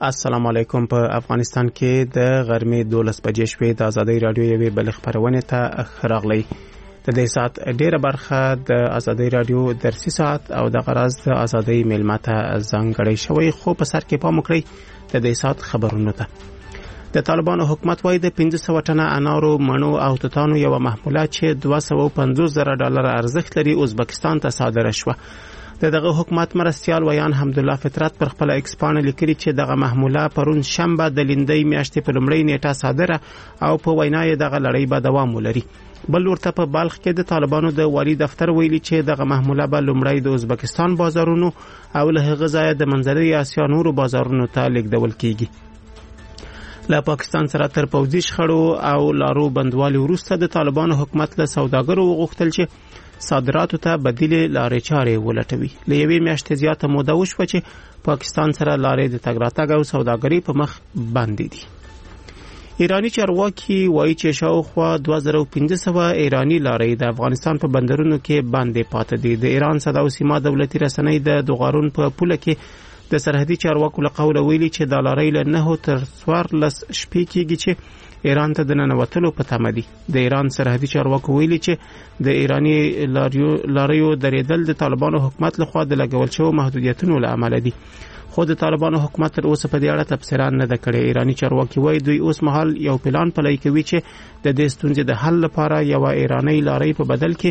السلام علیکم. په افغانستان کې د غرمې 12 بجې شوې د ازادۍ رادیو یوې بل خبرونه ته راغلی. د دې سات ډیره برخه د ازادۍ رادیو درسي ساعت او د غرض د ازادۍ ملمته ځانګړی شوی، خو په سر کې پام وکړئ د دې سات خبرونه ته. د طالبانو حکومت وايي د 500 ټنه انارو، مڼو او توتانو یو محموله چې $250 ارزښت لري ازبکستان ته صادره شوه. دغه حکومت مرستيال ویان حمدالله فطرت پر خپل ایکس پاڼه لیکلي چې دغه محموله پرون شنبه د لیندۍ میاشتې په لومړۍ نیټه صادره او په وینا یې دغه لړۍ به دوام ولري. بل ورته په بلخ کې د طالبانو د والی دفتر ویلي چې دغه محموله به لومړی د ازبکستان بازارونو او له هغه ځایه د منځنۍ اسیا نورو بازارونو ته لیږدول کیږي. له پاکستان سره تر پوځي شخړو او لارو بندوالي وروسته د طالبانو حکومت له سوداګرو وغوښتل چې صادراتو ته بدیل لارې چارې ولټوي. له یوې میاشتې زیاته موده وشوه چې پاکستان سره لارې د تګ راتګ او سوداګرۍ په مخ بندې دي. ایرانی چارواکي وایي چې شاوخوا 2500 ایرانی لارې د افغانستان په بندرونو کې باندې پاتې دي. د ایران صدا او سیما دولتي رسنۍ د دوغارون په پوله کې د سرحدي چارواکو له قوله ویلي چې د لارې له 9 تر 14 شپې کېږي چې ایران ته د ننوتلو په تمه دي. د ایران سرحدي چارواکو ویلي چې د ایرانی لاریو درېدل د طالبانو حکومت لخوا د لګول شوو محدودیتونو له امله دي، خو د طالبانو حکومت تر اوسه په دې اړه تفسیران نه ده کړې. ایرانی چارواکي وایي دوی اوس مهال یو پلان پلی کوي چې د دې ستونزې د حل لپاره یو ایرانی لارې په بدل کې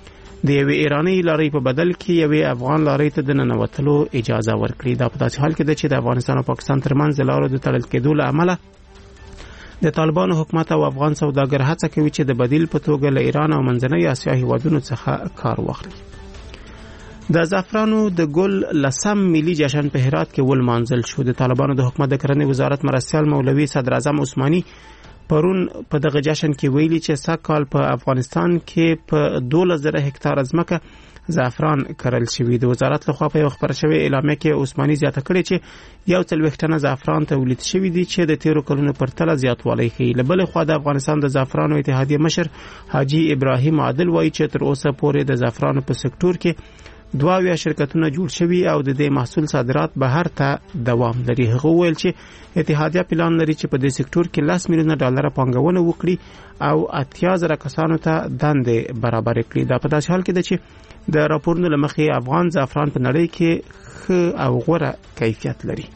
یوې افغان لارې ته د ننوتلو اجازه ورکړي. دا په داسې حال کې ده چې د افغانستان او پاکستان ترمنځ د لارو د تړل کېدو له امله د طالبانو حکومت او افغان سوداګر هڅه کوي چې د بدیل په توګه له ایران او منځنۍ اسیا هیوادونو څخه کار واخلي. د زعفرانو د ګل لسم ملي جشن په هرات کې ولمانځل شو. د طالبانو د حکومت د کرنې وزارت مرستيال مولوي صدر اعظم عثماني پرون په دغه جشن کې ویلي چې سږکال په افغانستان کې په 12000 هکتار ځمکه زعفران کرل شوی. د وزارت لخوا په یو خبر شوی اعلامیه کې عثماني زیاته کړې چې 140 ټنه زعفران تولید شوی دي چې د 13 کلونو په تله زیاتوالی ښیي. له بلې خوا د افغانستان د زعفرانو اتحادیه مشر حاجی ابراهیم عادل وایي چې تر اوسه پورې د زعفرانو په سکتور کې 2 شرکتونه جوړ شوي او د دې محصول صادرات بهر ته دوام لري. هغه ویل چې اتحادیه پلان لري چې په دې سکتور کې $10 میلیونه پانګونه وکړي او 80,000 کسانو ته دندې برابر کړي. دا په داسې حال کې ده چې د راپورونو له مخې افغان زعفران په نړۍ کې ښه او غوره کیفیت لري.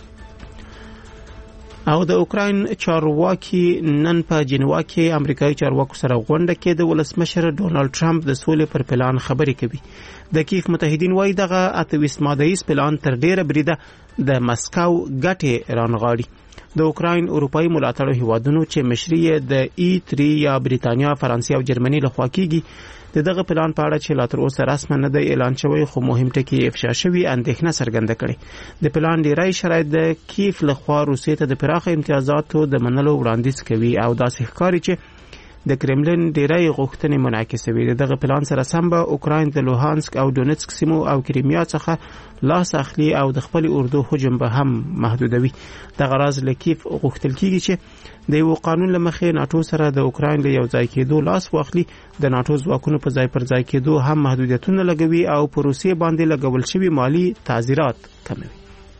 او د اوکراین چارواکي نن په جنیوا کې امریکایي چارواکو سره غونډه کې د ولسمشر ډونالد ټرمپ د سولې پر پلان خبرې کوي. د کیف متحدین وایي دغه 28 مادهیز پلان تر ډیره بریده د مسکو ګټې رانغاړي. د اوکراین اروپایي ملاتړو هیوادونو چې مشري د E3 یا بریتانیا، فرانسې او جرمني لخوا کیږي دغه پلان په اړه چې لا تر اوسه رسماً نه دی اعلان شوی، خو مهم ټکي افشا شوی اندېښنه څرګنده کړي. د پلان ډیری شرایط د کیف لخوا روسیې ته د پراخه امتیازاتو د منلو وړاندیز کوي او داسې ښکاري چې د کرملین ډیری غوښتنې منعکسوي. دغه پلان سره سم به اوکراین د لوهانسک او دونیتسک سیمو او کریمیا څخه لاس اخلي او د خپل اردو هجوم به هم محدودوي. دغه راز لکیف غوښتل کیږي چې د یو قانون لمخې ناتو سره د اوکراین له یو ځای کېدو لاس واخلي. د ناتو ځواکونو په ځای پر ځای کېدو هم محدودیتونه لګوي او په روسیې باندې لګول شوی مالی تعزیرات کموي.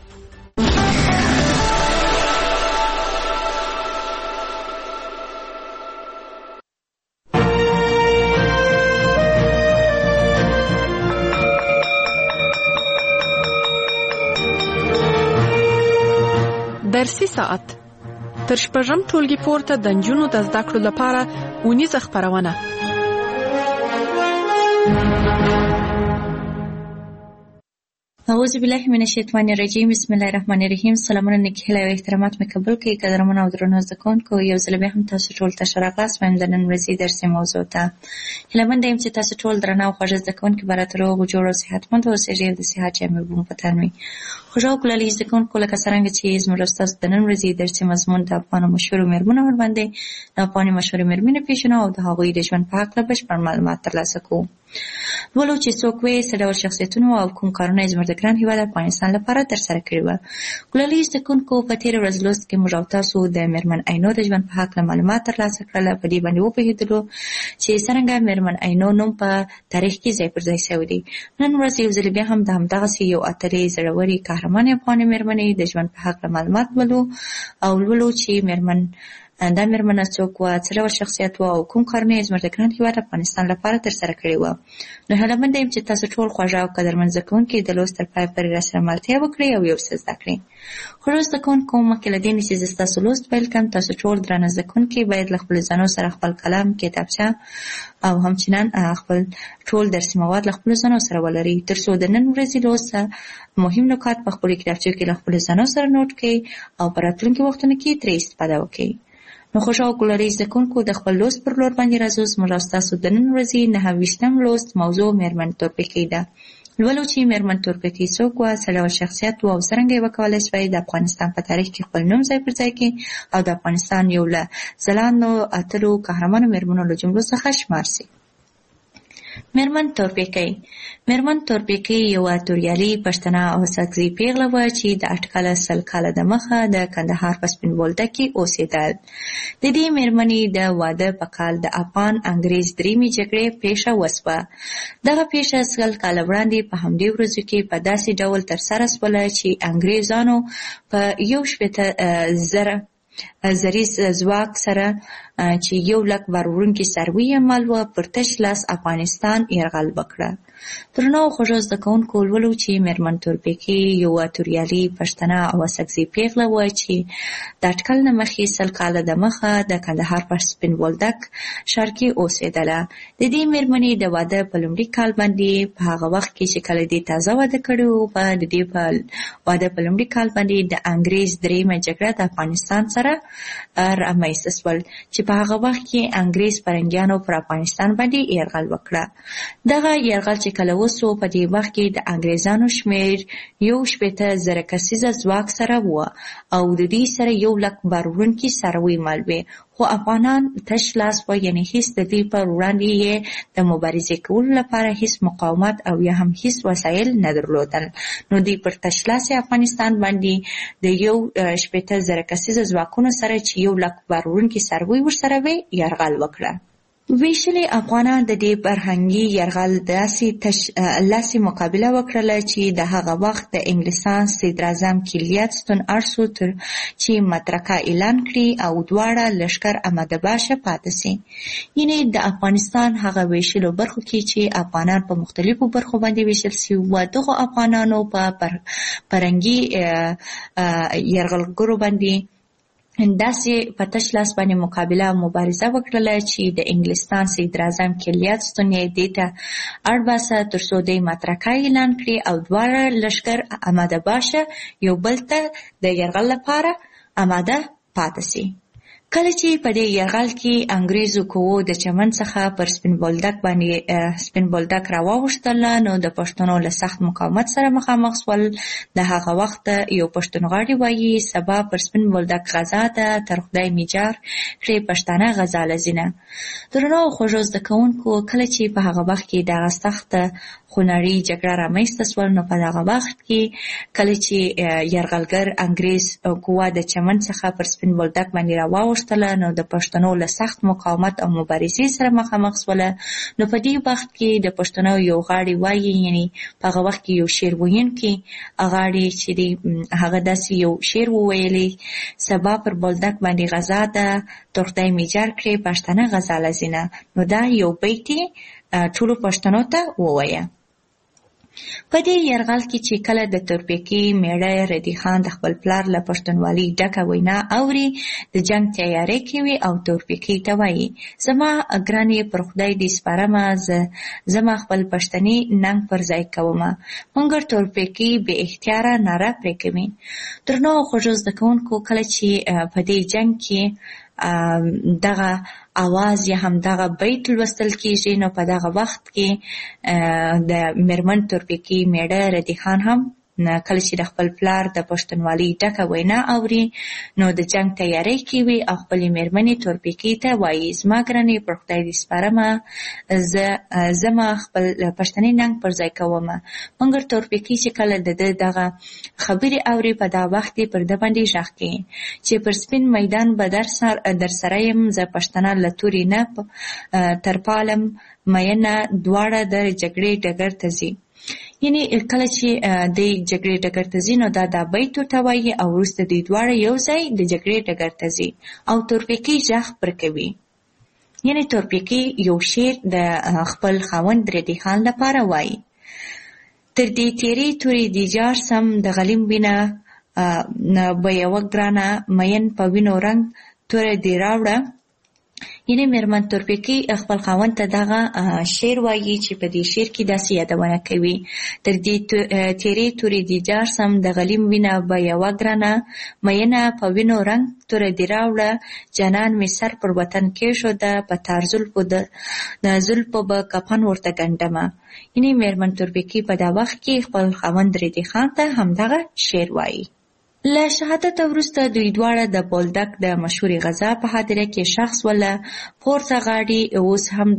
درسي ساعت تر شپږم ټولګي پورته د نجونو د زده کړو لپاره اونیزه خپرونه. اعوذ بالله من الشیطان الرجیم. بسم الله الرحمن الرحیم. سلامونه نکهله او احترامات مې قبول کړئ. قدرمن او درنو زده کوونکو، یو ځل بیا هم تاسو ټول ته ښه راغلاست. وایم د نن ورځې درسي موضوع ته هیله یم چې تاسو ټول درنه او خوږ زده کوونکي به راته روغ جوړ او صحتمند اوسئ او د صحت جامې به مو په تن وي. خوږ او کولالي زده کوونکو، لکه څرنګه چې زموږ ستاسو د نن ورځې درسي مضمون د افغانو مشهورو مېرمنو ورباندې د افغاني مشهورو مېرمنې پیژنو او د هغوی د ژوند په هکله بشپړ معلومات ترلاسه کوو. ولو چې څوک وي څه ډول شخصیتونو او کوم کارونه زموږ د ګران هیواد افغانستان لپاره ترسره کړي وو. ګلالي زده کوونکو په تېره ورځ لوست کې موږ او تاسو د میرمن عینو د ژوند په هکله معلومات ترلاسه کړل. په دې باندې وپوهېدلو چې څرنګه میرمن عینو نوم په تاریخ کې ځای پر ځای شوی دی. نن ورځ یو ځل بیا هم د همدغسې یو اتلې زړورې قهرمانې افغانې میرمنې د ژوند په هکله معلومات لولو چې دا میرمنه څوک وه، څه ډول شخصیت وه او کوم کارونه یې زموږ د ګران هېواد افغانستان لپاره ترسره کړي وه. نو هیله منده یم چې تاسو ټول خوږه او قدرمن زده کوونکي د لوست تر پایه پورې راسره ملتیا وکړئ او یو څه زده کړئ. خوږو زده کوونکو، مخکې له دې نه چې زه ستاسو لوست پیل کړم، تاسو ټول درانه زده کوونکي باید له خپلو ځانو سره خپل قلم، کتابچه او همچنان خپل ټول درسي مواد له خپلو ځانو سره ولرئ، تر څو د نن ورځې لوست مهم نکات په خپلو کتابچو کې له خپلو ځانو سره نوټ کړئ او په راتلونکي وختونو کې ترې استفاده وکړئ. نو خوږو ګلالي زده کوونکو، د خپل لوست پر لور باندې راځو. زموږ او ستاسو د نن ورځې 9 لوست موضوع میرمن تورپیکۍ ده. لولو چې میرمن تورپیکۍ څوک وه، څه ډول شخصیت وه او څرنګه یې وکولی شوی د افغانستان په تاریخ کې خپل نوم ځای پر ځای کړي او د افغانستان یو له ځلانو اتلو قهرمانو میرمنو له جملو څخه شمار شي. میرمن تورپیکۍ یوه توریالي پښتنه او ساکزۍ پیغله وه چې د اټکله 100 کاله د مخه د کندهار په سپین بولدک کې اوسېدل. د دې میرمنې د واده په کال د افغان انګریز دریمې جګړې پیښه وسوه. دغه پیښه 100 کاله وړاندې په همدې ورځو کې په داسې ډول ترسره شوله چې انګریزانو په 1,000,000 زریز ځواک سره چې 100,000 بار وړونکي څاروي یې مال وه، پر تش لاس افغانستان یرغل وکړه. درنو خوږو زده کوونکو، لولو چې میرمن تورپیکۍ یوه توریالي پښتنه او ساکزۍ پیغله وه چې د اټکل نه مخکې 100 کاله د مخه د کندهار په سپین بولدک ښار کې اوسېدله. د دې میرمنې د واده په لومړي کال باندې په هغه وخت کې چې کله دې تازه واده کړی و، د دې په واده په لومړي کال باندې د انګریز دریمه جګړه د افغانستان سره رامنځته شول چې په هغه وخت کې انګریز فرنګیانو پر افغانستان باندې یرغل وکړه. دغه یرغل چې کله وسو، په دې وخت کې د انګریزانو شمېر 1,000,000 کسیزه ځواک سره وه او د دې سره 100,000 بار وړونکي څاروي مال وې، خو افغانان تش لاس وه، یعنې هیڅ د دې پر وړاندې یې د مبارزې کولو لپاره هیڅ مقاومت او یا هم هیڅ وسایل نه درلودل. نو دوی پر تش لاس افغانستان باندې د 1,000,000 کسیزه ځواکونو سره چې 100,000 بار وړونکي څاروي ورسره وې یرغل وکړه. ویشلي افغانان د دې فرهنګي یرغل داسې مقابله وکړله چې د هغه وخت د انګلستان صدراعظم کلیاتستون ارسو تر چې مترکه اعلان کړي او دواړه لښکر احمداباشه پاتې سي. یعنې د افغانستان هغه ویشلو برخو کې چې افغانان په مختلفو برخو باندې ویشل سي وو، دغو افغانانو په فرهنګي یرغلګرو باندې داسې په تش لاس باندې مقابله او مبارزه وکړله چې د انګلستان صدراعظم کلیاتستون یې دې ته اړ باسه تر څو دې مترکه اعلان کړي او دواړه لښکر احمداباشه یو بل ته د یرغل لپاره آماده پاتې سي. کله چې په دې یرغل کې انګریزو قوو د چمن څخه پر سپین بولدک راواوښتل، نو د پښتنو له سخت مقاومت سره مخامخ شول. د هغه وخت یو پښتونغاړی وایي سبا پر سپین بولدک غزا ده، تر خدای میجار کړې پښتانه غزا لزینه. درنو خوږو زده کوونکو، کله چې په هغه وخت کې دغه سخته خونړۍ جګړه رامنځته شول، نو په دغه وخت کې کله چې یرغلګر انګریز قوا د چمن څخه پر سپین بولدک باندې راواوښتله، نو د پښتنو له سخت مقاومت او مبارزې سره مخامخ شوله. نو په دې وخت کې د پښتنو یو غاړی وایي، یعنی په هغه وخت کې یو شعر ویونکی غاړی چې هغه داسې یو شعر وویلی، سبا پر بولدک باندې غزا ده، تر خدای میجار کړې پښتانه غزا لزینه. نو دا یو بیت ټولو پښتنو ته ووایه. په دې یرغل کې چې کله د تورپیکۍ میړه ردی خان د خپل پلار له پښتونولۍ ډکه وینا اوري، د جنګ تیاری کوي او تورپیکۍ ته وایي زما ګرانې پر خدای دې سپارمه، زما خپل پښتني ننګ پر ځای کومه. مګر تورپیکۍ بې اختیاره ناره پرې کوي. درنو خوږو زده کوونکو، کله چې په دې جنګ کې دغه आवाज یا هم دغه بیت لوستل کیږي، نو په دغه وخت کې د میرمن تورپیکۍ میړه ردی خان هم کله چې د خپل پلار د پښتونولۍ ډکه وینا اوري نو د جنگ تیاری کوي او خپل میرمنې تورپیکی ته وایي زما ګرانې پر خدای دې سپارمه زما خپل پښتني ننګ پر ځای کوم. مګر تورپیکی چې کله د دغه خبرې اوري په دا وخت پر د باندې ژغ کوي چې پر سپین میدان به در سره یم زه پښتنه له تورې نه تر پالم مینه دواړه د جګړې ډګر ته ځي. یعنی کله چې د جګړې ډګر ته ځي نو دا بیت ورته وایي او وروسته دوی دواړه یو ځای د جګړې ډګر ته ځي او تورپیکی ژغ پر کوي. یعنی تورپیکی یو شعر د خپل خاوند ردی خان لپاره وایي تر دې تیری تورې دې جار سم د غلیم وینه به یوه ګرانه مین په وینو رنګ توره دې راوړه. یعنی میرمن تورپیکی خپل خاوند ته دغه شعر وایي چې په دې شعر کې داسې یادونه کوي تر دې تیری تورې دې جار سم د غلیم وینه به یوه ګرانه مینه په وینو رنګ توره دې راوړه جانان مې سر پر وطن کېښوده په تار زلفو به کفن ورته ګنډمه. یعنی میرمن تورپیکی په دا وخت کې خپل خاوند ردی خان ته همدغه شعر وایي. له شهادت وروسته دوی دواړه د بولدک د مشهورې غزا په حادثه کې شخص ولا پورته غاړي اوس هم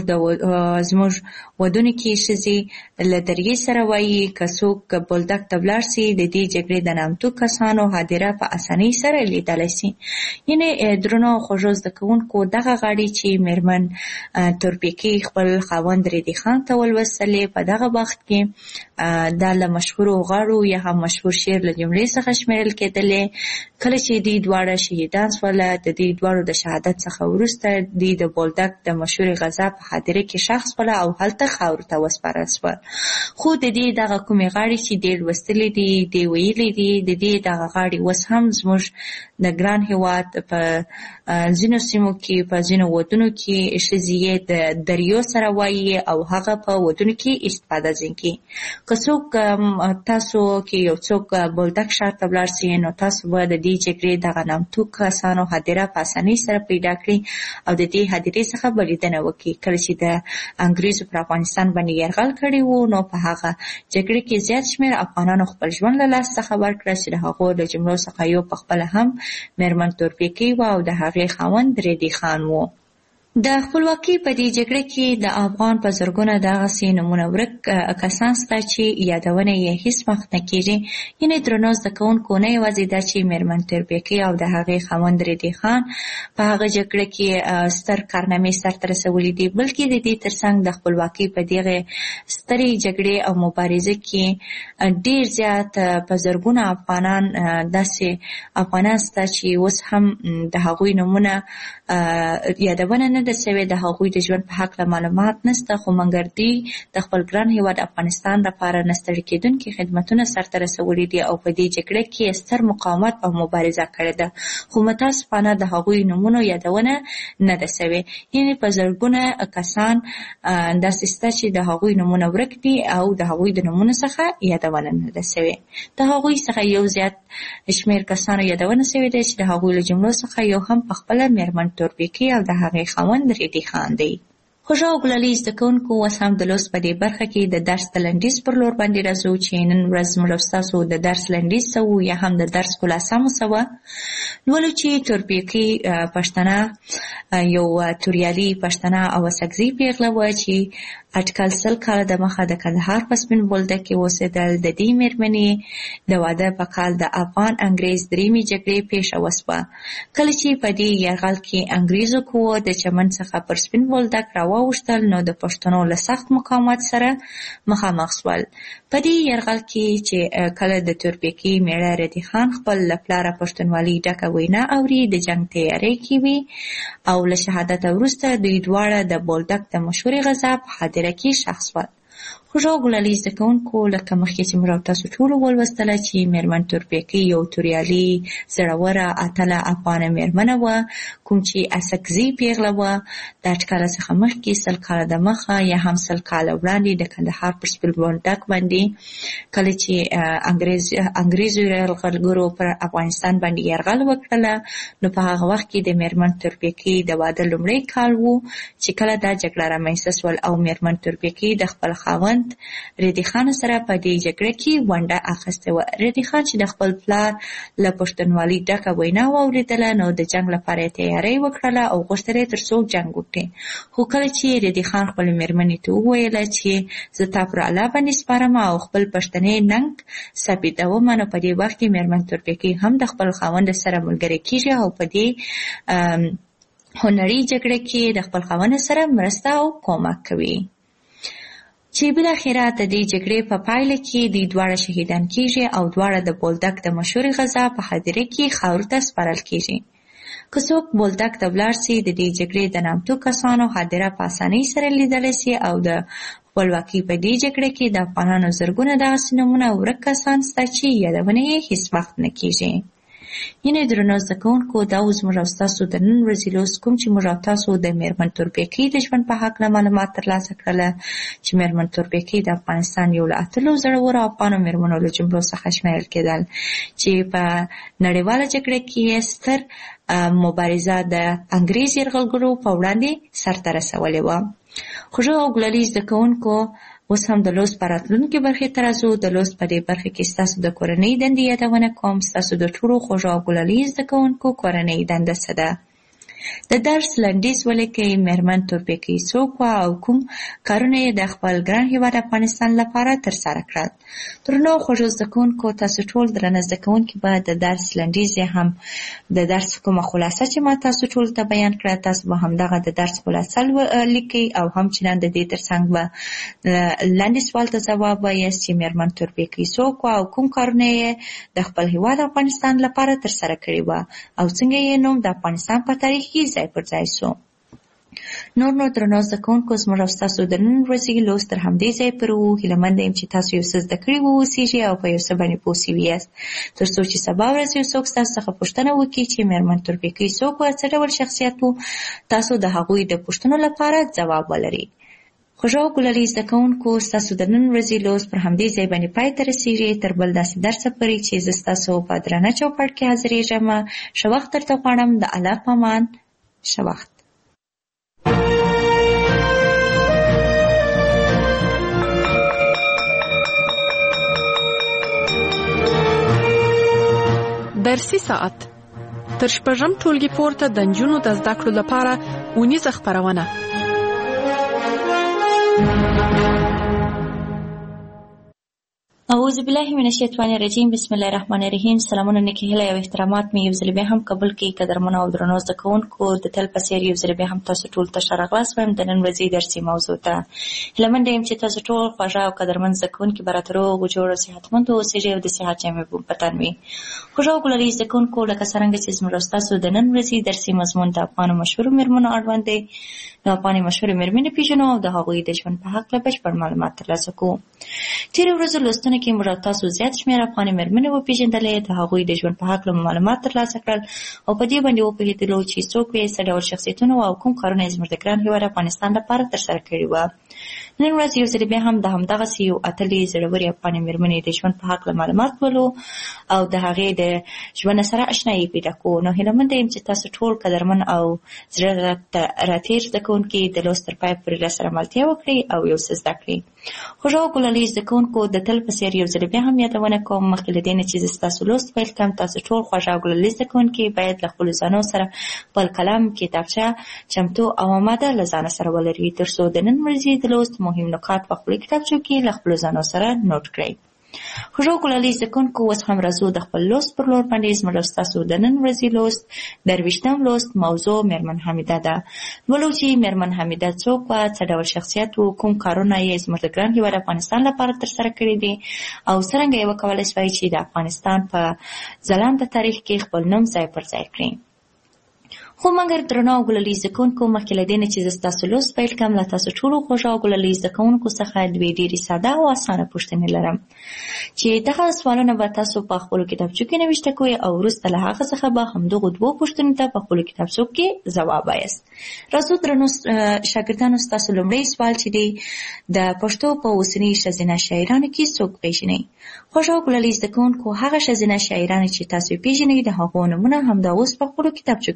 زموږ ودونه کې ښځې له دریې سره وایي که څوک بولدک ته ولاړ سي د دې جګړې د نامتو کسانو حادثه په اسانۍ سره لیدلی سي. یعنې درنو خوږو زده کوونکو دغه غاړي چې میرمن تورپیکی خپل خاوند ردی خان ته ولوستلې په دغه وخت کې دا له مشهورو غاړو یا هم مشهور شعر له جملې څخه شمیرل کېدلې. کله چې دوی دواړه شهیدان سوله د دې دواړو د شهادت څخه وروسته دوی د بولدک د مشهورې غزا په حادثه کې شخص وله او هلته خاورو ته وسپارل سول. خو د دې دغه کومې غاړې چې ډېر لوستلې دي دې ویلي دي د دې دغه غاړې اوس هم زموږ د ګران هېواد په ځینو سیمو کې په ځینو ودونو کې ښځې یې د دریو سره وایي او هغه په ودونو کې استفاده ځین کوي. که څوک تاسو کې یو څوک بولدک ښار ته ولاړ سي نو تاسو به د دې جګړې دغه نامتو کسانو حادثه په اسانۍ سره پیدا کړئ او د دې حادثې څخه به لیدنه وکړي. کله چې د انګریزو پر افغانستان باندې یرغل کړی و نو په هغه جګړې کې زیات شمېر افغانانو خپل ژوند له لاسه څخه ورکړه چې د هغو له جملو څخه یو پخپله هم میرمن تورپیکی و او د هغې خاوند ردی خان و. د خپلواکۍ په دې جګړه کې د افغان په زرګونه دغسې نمونه ورک کسان شته چې یادونه یې هیڅ وخت نه کېږي. یعنې درنو زده کوونکو نه یوازې دا چې میرمن تورپیکی او د هغې خاوند ردی خان په هغه جګړه کې ستر کارنامې سرته رسولي دي بلکې د دې ترڅنګ د خپلواکۍ په دغې سترې جګړې او مبارزه کې ډېر زیات په زرګونه افغانان داسې افغانان شته چې اوس هم د هغوی نومونه یادونه نه ده سوې د هغوی د ژوند په هکله معلومات نشته خو مګر دوی د خپل ګران هېواد افغانستان لپاره نه ستړي کېدونکي خدمتونه سرته رسولي دي او په دې جګړه کې ستر مقاومت او مبارزه کړې ده خو متاسفانه د هغوی نومونو یادونه نه ده سوې. یعنې په زرګونه کسان داسې شته چې د هغوی نومونه ورک دي او د هغوی د نومونو څخه یادونه نه ده سوې. د هغوی څخه یو زیات شمېر کسانو یادونه سوې ده چې د هغوی له جملو څخه یو هم پخپله میرمن تورپیکی او د هغې خاوند ردی خان دی. خوږو او ګلالي زده کوونکو اوس هم د لوست په دې برخه کې د درس د لنډیز پر لور باندې راځو چې نن ورځ موږ ستاسو د درس لنډیز سوو یا هم د درس خلاصه مو سوه. لولو چې تورپیکی پښتنه یو توریالي پښتنه او سګزي پیغله وه چې اټکل 100 کاله د مخه د کندهار په سپین بولدک کې اوسېدل. د دې مېرمنې د واده په کال د افغان انګریز درېیمې جګړې پیښه وسوه. کله چې په دې یرغل کې انګریزو قوو د چمن څخه پر سپین بولدک راواوښتل نو د پښتنو له سخت مقاومت سره مخامخ شول. په دې یرغل کې چې کله د تورپیکی میړه ردی خان خپل له پلاره پښتونولۍ ډکه وینا اوري د جنګ تیاری کوي او له شهادت وروسته دوی دواړه د بولدک د مشهورې غزا په حادثه کې شخص شول. خوږو ګلالي زده کوونکو لکه مخکې چې موږ تاسو ټولو ولوستله چې میرمن تورپیکی یو توریالي زړوره اتله افغانه میرمنه وه کوم چې اسکزي پیغله وه. د اټکله څخه مخکې 100 کاله د مخه یا هم 100 کاله وړاندې د کندهار پر سپین بولدک باندې کله چې انګریزو یرغلګرو پر افغانستان باندې یرغل وکړله نو په هغه وخت کې د میرمن تورپیکی د واده لومړی کال و چې کله دا جګړه رامنځته شول او میرمن تورپیکی د خپل خاوند ردی خان سره په دې جګړه کې ونډه اخیستې وه. ردی خان چې د خپل پلار له پښتونولۍ ډکه وینا واورېدله نو د جنګ لپاره یې تیاری وکړله او غوښتل یې تر څو جنګ وکړي. خو کله چې ردی خان خپلې مېرمنې ته وویله چې زه تا پر الله باندې سپارم او خپل پښتنې ننګ ثابتوم، نو په دې وخت کې مېرمن تورپیکۍ هم د خپل خاوند سره ملګرې کېږي او په دې هنري جګړه کې د خپل خاوند سره مرسته او کومک کوي چې بالاخره د دې جګړې په پایله کې دوی دواړه شهیدان کېږي او دواړه د بولدک د مشهورې غزا په هدیره کې خاورو ته سپارل کېږي. که څوک بولدک ته ولاړ سي د دې جګړې د نامتو کسانو هدیره په اسانۍ سره لیدلی سي او د خپلواکۍ په دې جګړه کې د افغانانو زرګونه دغسې نومونه ورک کسان شته چې یادونه یې هېڅ وخت نه کېږي. یعنې درنو زده کوونکو، دا اوس موږ او ستاسو د نن ورځې لوست کوم چې موږ او تاسو د مېرمن تورپیکۍ د ژوند په هکله معلومات ترلاسه کړله چې مېرمن تورپیکۍ د افغانستان یو له اتلو زړورو افغانو مېرمنو له جملو څخه شمیرل کېدل چې په نړیواله جګړه کې یې ستر مبارزه د انګریز یرغلګرو په وړاندې سرته رسولې وه. خوږو او ګلالي زده کوونکو، اوس هم د لوست په راتلونکې برخې ته راځو. د لوست په دې برخه کې ستاسو د کورنۍ دندې یادونه کوم. ستاسو د ټولو خوږو او ګلالي زده کوونکو کورنۍ دنده څه ده؟ د درس لنډیز ولیکئ. مېرمن تورپیکۍ څوک وه او کوم کارونه یې د خپل ګران هېواد افغانستان لپاره ترسره کړل؟ درنو خوږو زده کوونکو، تاسو ټول درنه زده کوونکي به د درس لنډیز یا هم د درس کومه خلاصه چې ما تاسو ټول ته بیان کړه، تاسو به همدغه د درس خلاصه لیکئ او همچنان د دې ترڅنګ به لاندې سوال ته ځواب وایاست چې مېرمن تورپیکۍ څوک وه او کوم کارونه یې د خپل هېواد افغانستان لپاره ترسره کړي وه او څنګه یې نوم د افغانستان په تاریخ کې ځای پر ځای سو. نو درنو زده کوونکو، زموږ او ستاسو د نن ورځې لوست تر همدې ځای پورې و. هیله یم چې تاسو یو څه زده کړي واوسیږئ او په یو څه باندې پوه سوي یاست، تر څو چې سبا ورځ یو څوک ستاسو څخه پوښتنه وکړي چې مېرمن تورپیکۍ څوک وه، څه ډول شخصیت و، تاسو د هغوی د پوښتنو لپاره ځواب ولرئ. خوږو او ګلالي زده کوونکو، ستاسو د نن ورځې لوست پر همدې ځای باندې پای ته رسېږي. تر بل داسې درسه پورې چې زه ستاسو په درنه چوپړ کې حاضرېږم، ښه وخت درته غواړم. د الله په امان، ښه وخت. درسي ساعت تر شپږم ټولګي پورته د نجونو د زده کړو لپاره اونیزه خپرونه. اعوذ بالله من الشیطان الرجیم. بسم الله الرحمن الرحیم. سلامونه، نیکې هیلې او احترامات مې یو ځل بیا هم قبول کړئ. قدرمنو او درنو زده کوونکو، د تل په څېر یو ځل بیا هم تاسو ټول ته ښه راغلاست وایم د نن ورځې درسي موضوع ته. هیله یم چې تاسو ټول خوږه او قدرمن زده کوونکي به راته روغ جوړ او صحتمند واوسېږئ او د صحت جامې به په تن وي. خوږه او ګلالي زده کوونکو، لکه څرنګه چې زموږ ستاسو د نن ورځې درسي مضمون د افغانو مشهورو مېرمنو اړوند دی، د افغاني مشهورې مېرمنې پېژنو او د هغوی د ژوند په هکله بشپړ معلومات ترلاسه کوو. تېرو ورځو لوستنو کې موږ او تاسو زیات شمېر افغاني مېرمنې وپېژندلې، د هغوی د ژوند په هکله معلومات ترلاسه کړل او په دې باندې وپوهېدلو چې څوک یې، څه ډول شخصیتونه او کوم کارونه یې زموږ د ګران هېواد افغانستان لپاره ترسره کړي وه. نن ورځ یو ځل بیا هم د همدغسې یو اتلې زړورې افغاني مېرمنې د ژوند په هکله معلومات ولو او د هغې د ژوند سره اشنایي پیدا کوو. نو هیله یم چې تاسو ټول قدرمن او زړه راتېر زده کوونکي د لوست تر پایه پورې راسره ملتیا وکړئ او یو څه زده کړئ. خوږو او ګلالي زده کوونکو، د تل په څېر یو ځل بیا هم یادونه کوم، مخکې له دې نه چې زه ستاسو لوست پیل کړم، تاسو ټول خوږه او ګلالي زده کوونکي باید له خپلو ځانو سره خپل قلم، کتابچه چمتو او آماده له ځانه سره ولرئ، تر څو د نن ورځې د لوست مهم نکات په خپلو کتابچو کې له خپلو ځانو سره نوټ کړئ. خوږو ګلالي زده کوونکو، اوس هم راځو د خپل لوست پر لور باندې. زموږ ستاسو د نن ورځې لوست 22م لوست موضوع مېرمن حمیده ده. ولو چې مېرمن حمیده څوک وه، څه ډول شخصیت و، کوم کارونه یې زموږ د ګران هېواد افغانستان لپاره ترسره کړي دي او څرنګه یې وکولی شوای چې د افغانستان په ځلانده تاریخ کې خپل نوم ځای پر ځای کړي. خو مګر درنو او ګلالي زده کوونکو، مخکې له دې نه چې زه ستاسو لوست پیل کړم، له تاسو ټولو خوږو او ګلالي زده کوونکو څخه دوې ډېرې ساده او اسانه پوښتنې لرم چې دغه سوالونه به تاسو په خپلو کتابچو کې نوشته کوئ او وروسته له هغه څخه به همدغو دوو پوښتنو ته په خپلو کتابچو کې ځواب وایاست. راځو درنو شاګردانو، ستاسو لومړی سوال چې دی، د پښتو په اوسني ښځینه شاعرانو کې څوک پېژنئ؟ خوږو او ګلالي زده کوونکو، هغه ښځینه شاعرانې چې تاسو یې پېژنئ د هغو نومونه همدا اوس په خپلو کتابچو کې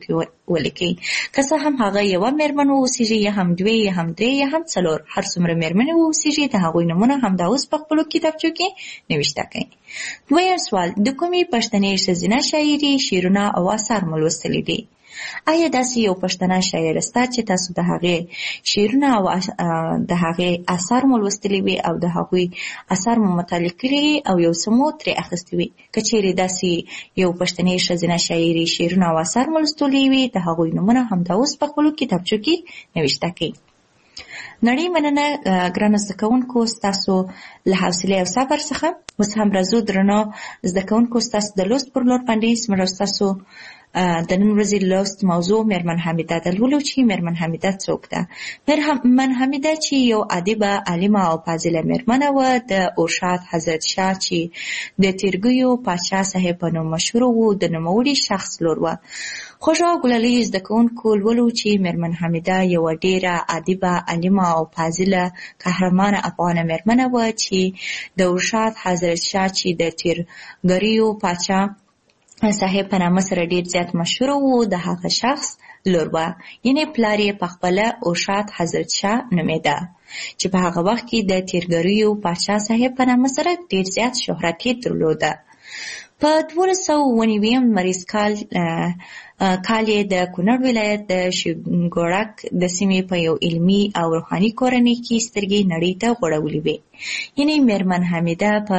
ولیکئ. که څه هم هغه یوه میرمن واوسیږي یا هم دوې یا هم درې یا هم څلور، هر څومره میرمنې واوسیږي د هغوی نومونه همدا اوس په خپلو کتابچو کې نوشته کړئ. دویم سوال: د کومې پښتنې ښځینه شاعري شعرونه او اثار مو لوستلي دي؟ آیا داسې یو پښتنه شاعر شته چې تاسو د هغې شعرونه او د هغې اثار مو لوستلي وي او د هغوی اثار مو مطالعه کړي او یو څه مو ترې اخیستي وي؟ که چیرې داسې یو پښتنې ښځینه شاعري شعرونه او اثار مو لوستلي وي، د هغوی نومونه همدا اوس په خپلو کتابچو کې نوشته کړئ. نړۍ مننه ګرانو زده کوونکو ستاسو له حوصلې او صبر څخه. اوس هم راځو درنو زده کوونکو ستاسو د لوست پر لور باندې زموږ ستاسو د نن ورځې لوست موضوع میرمن حمیده ده. لولو چې میرمن حمیده څوک ده؟ میرمن حمیده چې یو ادیبه، عالمه او فاضله میرمنه وه. د ارشاد حضرت شاه چې د تیرګیو پاچا صاحب په نوم مشهور و، د نوموړي شخص لور وه. خوږه او ګلالیو زده کوونکو لولو چې میرمن حمیده یوه ډېره ادیبه، عالمه او فاضله قهرمانه افغانه میرمنه وه چې د ارشاد حضرت شاه چې د تیرګیو پاچا صاحب په نامه سره ډېر زیات مشهور و، د هغه شخص لور وه. یعنې پلار یې پخپله ارشاد حضرت شاه نومېده چې په هغه وخت کې د تیرګیو پاچا صاحب په نامه سره ډېر زیات شهرت یې درلوده. په 1290 لمریز کال یې د کونړ ولایت د شینګوړک د سیمې په یو علمي او روحاني کورنۍ کې سترګې نړۍ ته غوړولې وې. یعنې میرمن حمیده په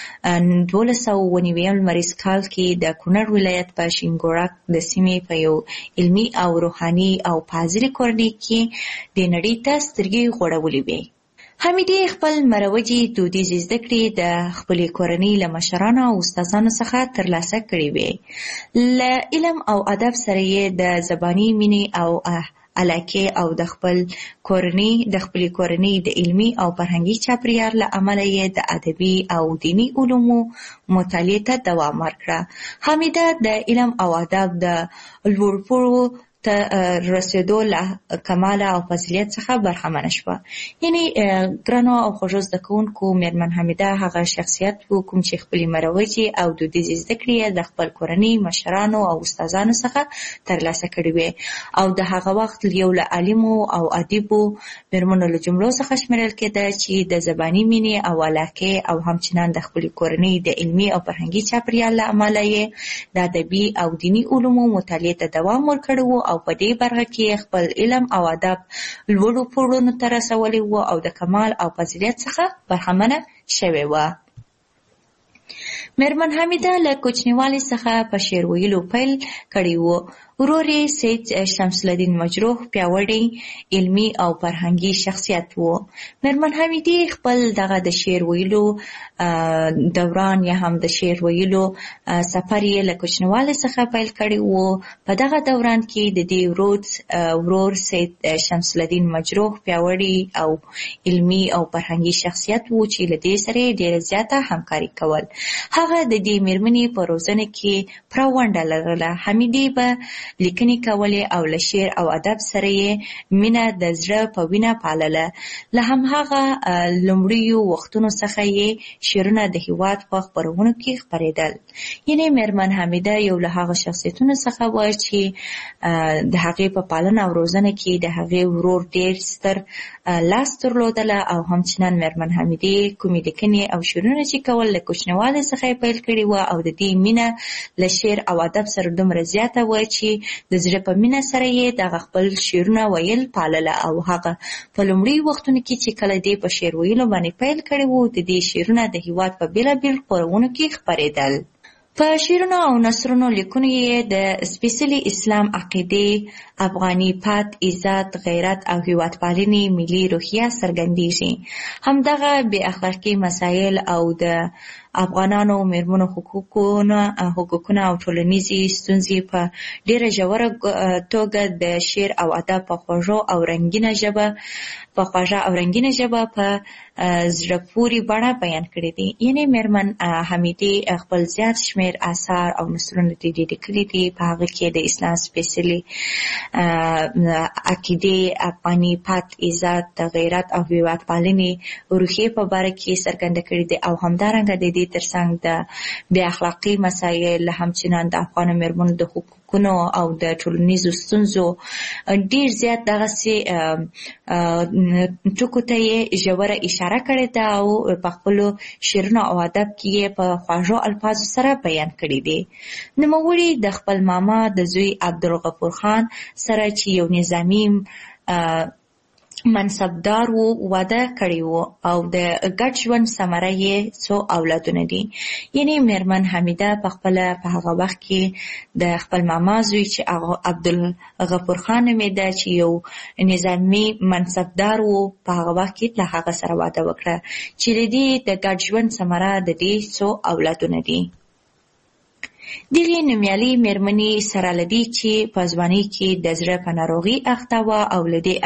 1290 لمریز کال کې د کونړ ولایت په شینګوړک د سیمې په یو علمي او روحاني او فاضله کورنۍ کې د نړۍ ته سترګې غوړولې وې. حمیدې خپل مروجي دودیزې زده کړې د خپلې کورنۍ له مشرانو او استادانو څخه ترلاسه کړې وې. له علم او ادب سره یې د زباني مینې او علاقې او د خپلې کورنۍ د علمي او فرهنګي چاپېریال له امله یې د ادبي او دیني علومو مطالعې ته دوام ورکړه. حمیده د علم او ادب د لوړپوړو ته رسېدو له کماله او فضیلت څخه برخمنه شوه. یعنې ګرانو او خوږو زده کوونکو، میرمن حمیده هغه شخصیت و کوم چې خپلې مروجې او دودیزې زده کړې د خپل کورنۍ مشرانو او استادانو څخه ترلاسه کړې وې او د هغه وخت یو له عالمو او ادیبو میرمنو له جملو څخه شمیرل کېده چې د زباني مینې او علاقې او همچنان د خپلې کورنۍ د علمي او فرهنګي چاپېریال له امله یې د ادبي او دیني علومو مطالعې ته دوام ورکړی و او په دې برخه کې خپل علم او ادب لوړو پوړونو ته رسولی و او د کمال او فضیلت څخه برخمنه شوې وه. میرمن حمیده له کوچنیوالي څخه په شعر ویلو پیل کړی و. ورور یې سید شمس الدین مجروح پیاوړی علمي او فرهنګي شخصیت و. میرمن حمیدې خپل دغه د شعر ویلو دوران یا هم د شعر ویلو سفر یې له کوچنیوالي څخه پیل کړی و. په دغه دوران کې د دې ورور سید شمس الدین مجروح پیاوړی او علمي او فرهنګي شخصیت و چې له دې سره ډېره زیاته همکاري کول. هغه د دې میرمنې په روزنه کې پوره ونډه لرله. حمیدې به لیکنې کولې او له شعر او ادب سره یې مینه د زړه په وینه پالله. له همهغه لومړیو وختونو څخه یې شعرونه د هېواد په خپرونو کې خپرېدل. یعنې میرمن حمیده یو له هغه شخصیتونو څخه وه چې د هغې په پالنه او روزنه کې د هغې ورور ډېر ستر لاس درلودله او همچنان میرمن حمیدې کومې لیکنې او شعرونه چې کول له کوچنیوالي څخه یې پیل کړي وه او د دې مینه له شعر او ادب سره دومره زیاته وه چې د زړه په مینه سره یې دغه خپل شعرونه ویل پالله او هغه په لومړي وختونو کې چې کله دې په شعر ویلو باندې پیل کړی و د دې شعرونه د هېواد په بېلابېل خپرونو کې خپرېدل. په شعرونو او نثرونو لیکنو یې د سپېڅلي اسلام عقیدې، افغاني پت، عزت، غیرت او هېوادپالنې ملي روحیه څرګندېږي. همدغه بې اخلاقي مسایل او د افغانانو میرمنو حقوقونه او ټولنیزې ستونزې په ډېره ژوره توګه د شعر او ادب په خوږه او رنګینه ژبه په زړه پورې بڼه بیان کړي دي. یعنې میرمن حمیدې خپل زیات شمېر اثار او نثرونه دې لیکلي دي. په هغه کې د اسلام سپېڅلې عقیدې، افغاني پت، عزت، غیرت او هېوادپالنې روحیې په باره کې څرګنده کړي دي او همدارنګه د دې دې ترڅنګ د بې اخلاقي مسایل، همچنان د افغانو مېرمنو د حقوقونو او د ټولنیزو ستونزو ډېر زیات دغسې ټکو ته یې ژوره اشاره کړې ده او په خپلو شعرونو او ادب کې یې په خواږو الفاظو سره بیان کړي دي. نوموړي د خپل ماما د زوی عبدالغفور خان سره چې یو نظامي منصبدار و واده کړی و او د ګډ ژوند ثمره یې څو اولادونه دي. یعنې مېرمن حمیده په خپله په هغه وخت کې د خپل ماما زوی چې عبدالغفور خان نومېده چې یو نظامي منصبدار و په هغه وخت کې له هغه سره واده وکړه چې د دې د ګډ ژوند ثمره د دې څو اولادونه دي. دغې نومیالۍ مېرمنې سره له دې چې په ځوانۍ کې د زړه په ناروغي اخته وه او له دې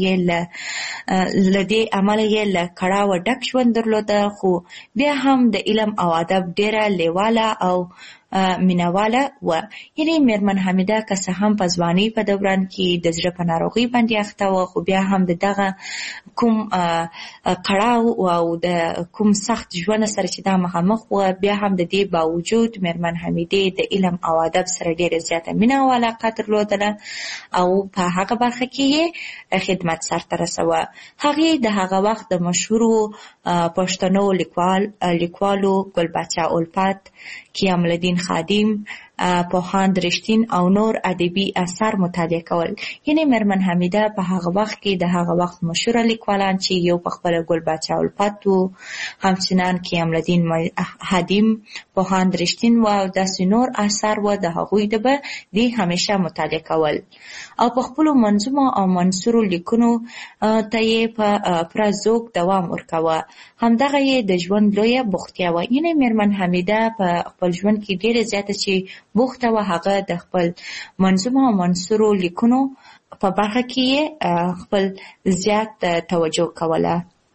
امله یې له کړاوه ډک ژوند درلوده، خو بیا هم د علم او ادب ډېره لیواله او مینواله وه. یعنې مېرمن حمیده که څه هم په ځوانۍ په دوران کې د زړه په ناروغۍ باندې اخته وه، خو بیا هم د دغه کوم کړاو او د کوم سخت ژوند سره چې دا مخامخ وه، بیا هم د دې باوجود مېرمن حمیدې د علم او ادب سره ډېره زیاته مینه او علاقه درلودله او په هغه برخه کې یې خدمت سرته رسوه. هغې د هغه وخت د مشهورو پښتنو لیکوالو ګلبچه الفت، قیام الدین خادم، پوهاند رښتین او نور ادبي اثار مطالعه کول. یعنې مېرمن حمیده په هغه وخت کې د هغه وخت مشهوره لیکوالان چې یو په خپله ګلبچه الفت و، همچنان قیام الدین خادم، پوهاند رښتین و او داسې نور اثار و، د هغوی د به دې همیشه مطالعه کول او په خپلو منظومو او منثورو لیکنو ته یې په پوره ذوق دوام ورکوه. همدغه یې د ژوند لویه بوختیا وه. یعنې مېرمن حمیده په خپل ژوند کې ډېره زیاته چې بوخته وه، هغه د خپل منظومو او منثورو لیکنو په برخه کې یې خپل زیات توجه کوله.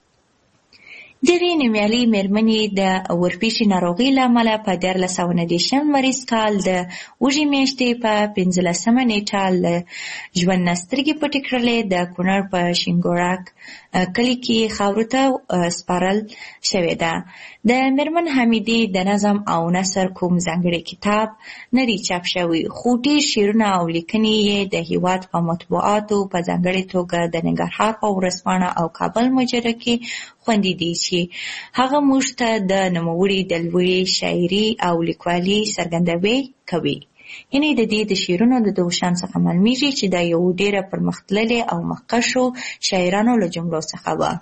دغې نومیالۍ مېرمنې د ورپېښې ناروغۍ له امله په 1919 لمریز کال د اوږې میاشتې په 15 نیټه له ژوند نه سترګې پټې کړلې. د کونړ په شینګوړک کلي کې خاورو ته سپارل شوې ده. د مېرمن حمیدې د نظم او نثر کوم ځانګړی کتاب نه دی چاپ شوی، خو ډېر شعرونه او لیکنې یې د هېواد په مطبوعاتو په ځانګړې توګه د ننګرهار په ورځپاڼه او کابل مجله کې خوندي دي چې هغه موږ ته د نوموړي د لوړې شاعري او لیکوالي څرګندوي کوي. یعنې د دې د شعرونو د دغو شان څخه معلومیږي چې دا یو ډېره پرمختللې او مخکښو شاعرانو له جملو څخه وه.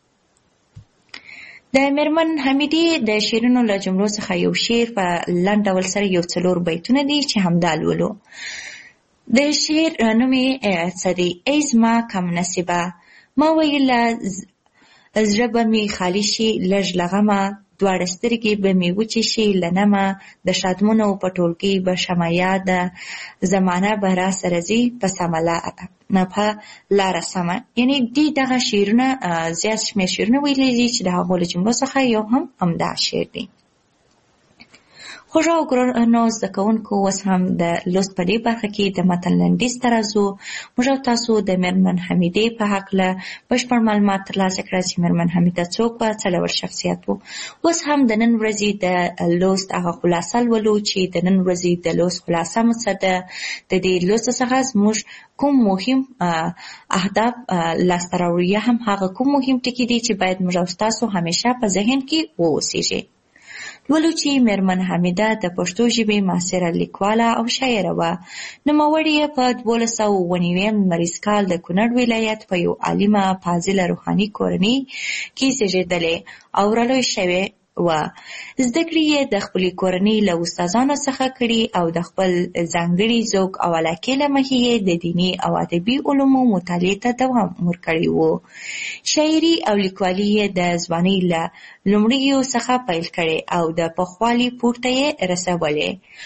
د مېرمن حمیدې د شعرونو له جملو څخه یو شعر په لنډ ډول سره یو 4 بیتونه دي چې همدا لولو. د شعر نوم یې څه دی؟ ای زما کم نصیبه، ما ویله زړه به مې خالي شي لږ له غمه، دواړه سترګې به مې وچې شي له نمه، د شادمنو په ټولګۍ به شمه یاده، زمانه به را سره ځي په سمه لاره سمه. یعنې دې دغه شعرونه زیات شمېر شعرونه ویلي دي چې د هغو له جملو څخه یو هم همدا شعر دی. خوږو او ګرانو زده کوونکو، اوس هم د لوست په دې برخه کې د متن لنډیز ته راځو. موږ او تاسو د مېرمن حمیدې په هکله بشپړ معلومات ترلاسه کړه چې مېرمن حمیده څوک وه، څه ډول شخصیت و. اوس هم د نن ورځې د لوست هغه خلاصه لولو چې د نن ورځې د لوست خلاصه مو څه ده. د دې لوست څخه زموږ کوم مهم اهداف لاسته راوړو، یا هم هغه کوم مهم ټکي دي چې باید موږ او تاسو همیشه په ذهن کې واوسیږي. لولو چې مېرمن حمیده د پښتو ژبې معاصره لیکواله او شاعره وه. نوموړې یې په 1209 لمریز کال د کونړ ولایت په یو عالمه فاضله روحاني کورنۍ کې زېږېدلې او رالوی شوې وه. زده کړې یې د خپلې کورنۍ له استادانو څخه کړي او د خپل ځانګړي ذوق او علاقې له مخې یې د دیني او ادبي علومو مطالعې ته دوام ورکړی و. شاعري او لیکوالي یې د ځوانۍ له لومړیو څخه پیل کړې او د پخوالي پورته یې رسولې.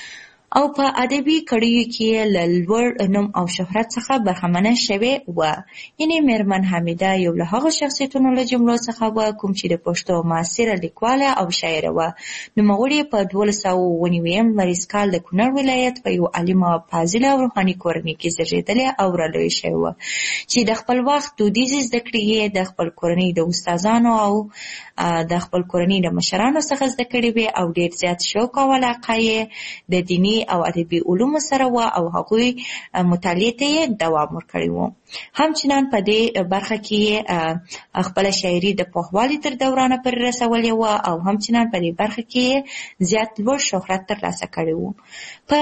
او په ادبي کړیو کې له لوړ نوم او شهرت څخه برخمنه شوې وه. یعنې میرمن حمیده یو له هغو شخصیتونو له جملو څخه وه کوم چې د پښتو معاصره لیکواله او شاعره وه. نوموړې په 1299 لمریز کال د کونړ ولایت په یو عالمه، فاضله او روحاني کورنۍ کې زېږېدلې او رالویه شوې وه چې د خپل وخت دودیزې زده کړې یې د خپل کورنۍ د استادانو او د خپل کورنۍ د مشرانو څخه زده کړې وې او ډېر زیات شوق او علاقه یې د دیني او ادبي علومو سره وه او هغوی مطالعې ته یې دوام ورکړی و. همچنان په دې برخه کې خپله شاعري د پوخوالي تر دورانه پورې رسولې وه او همچنان په دې برخه کې زیات لوړ شهرت ترلاسه کړی و. په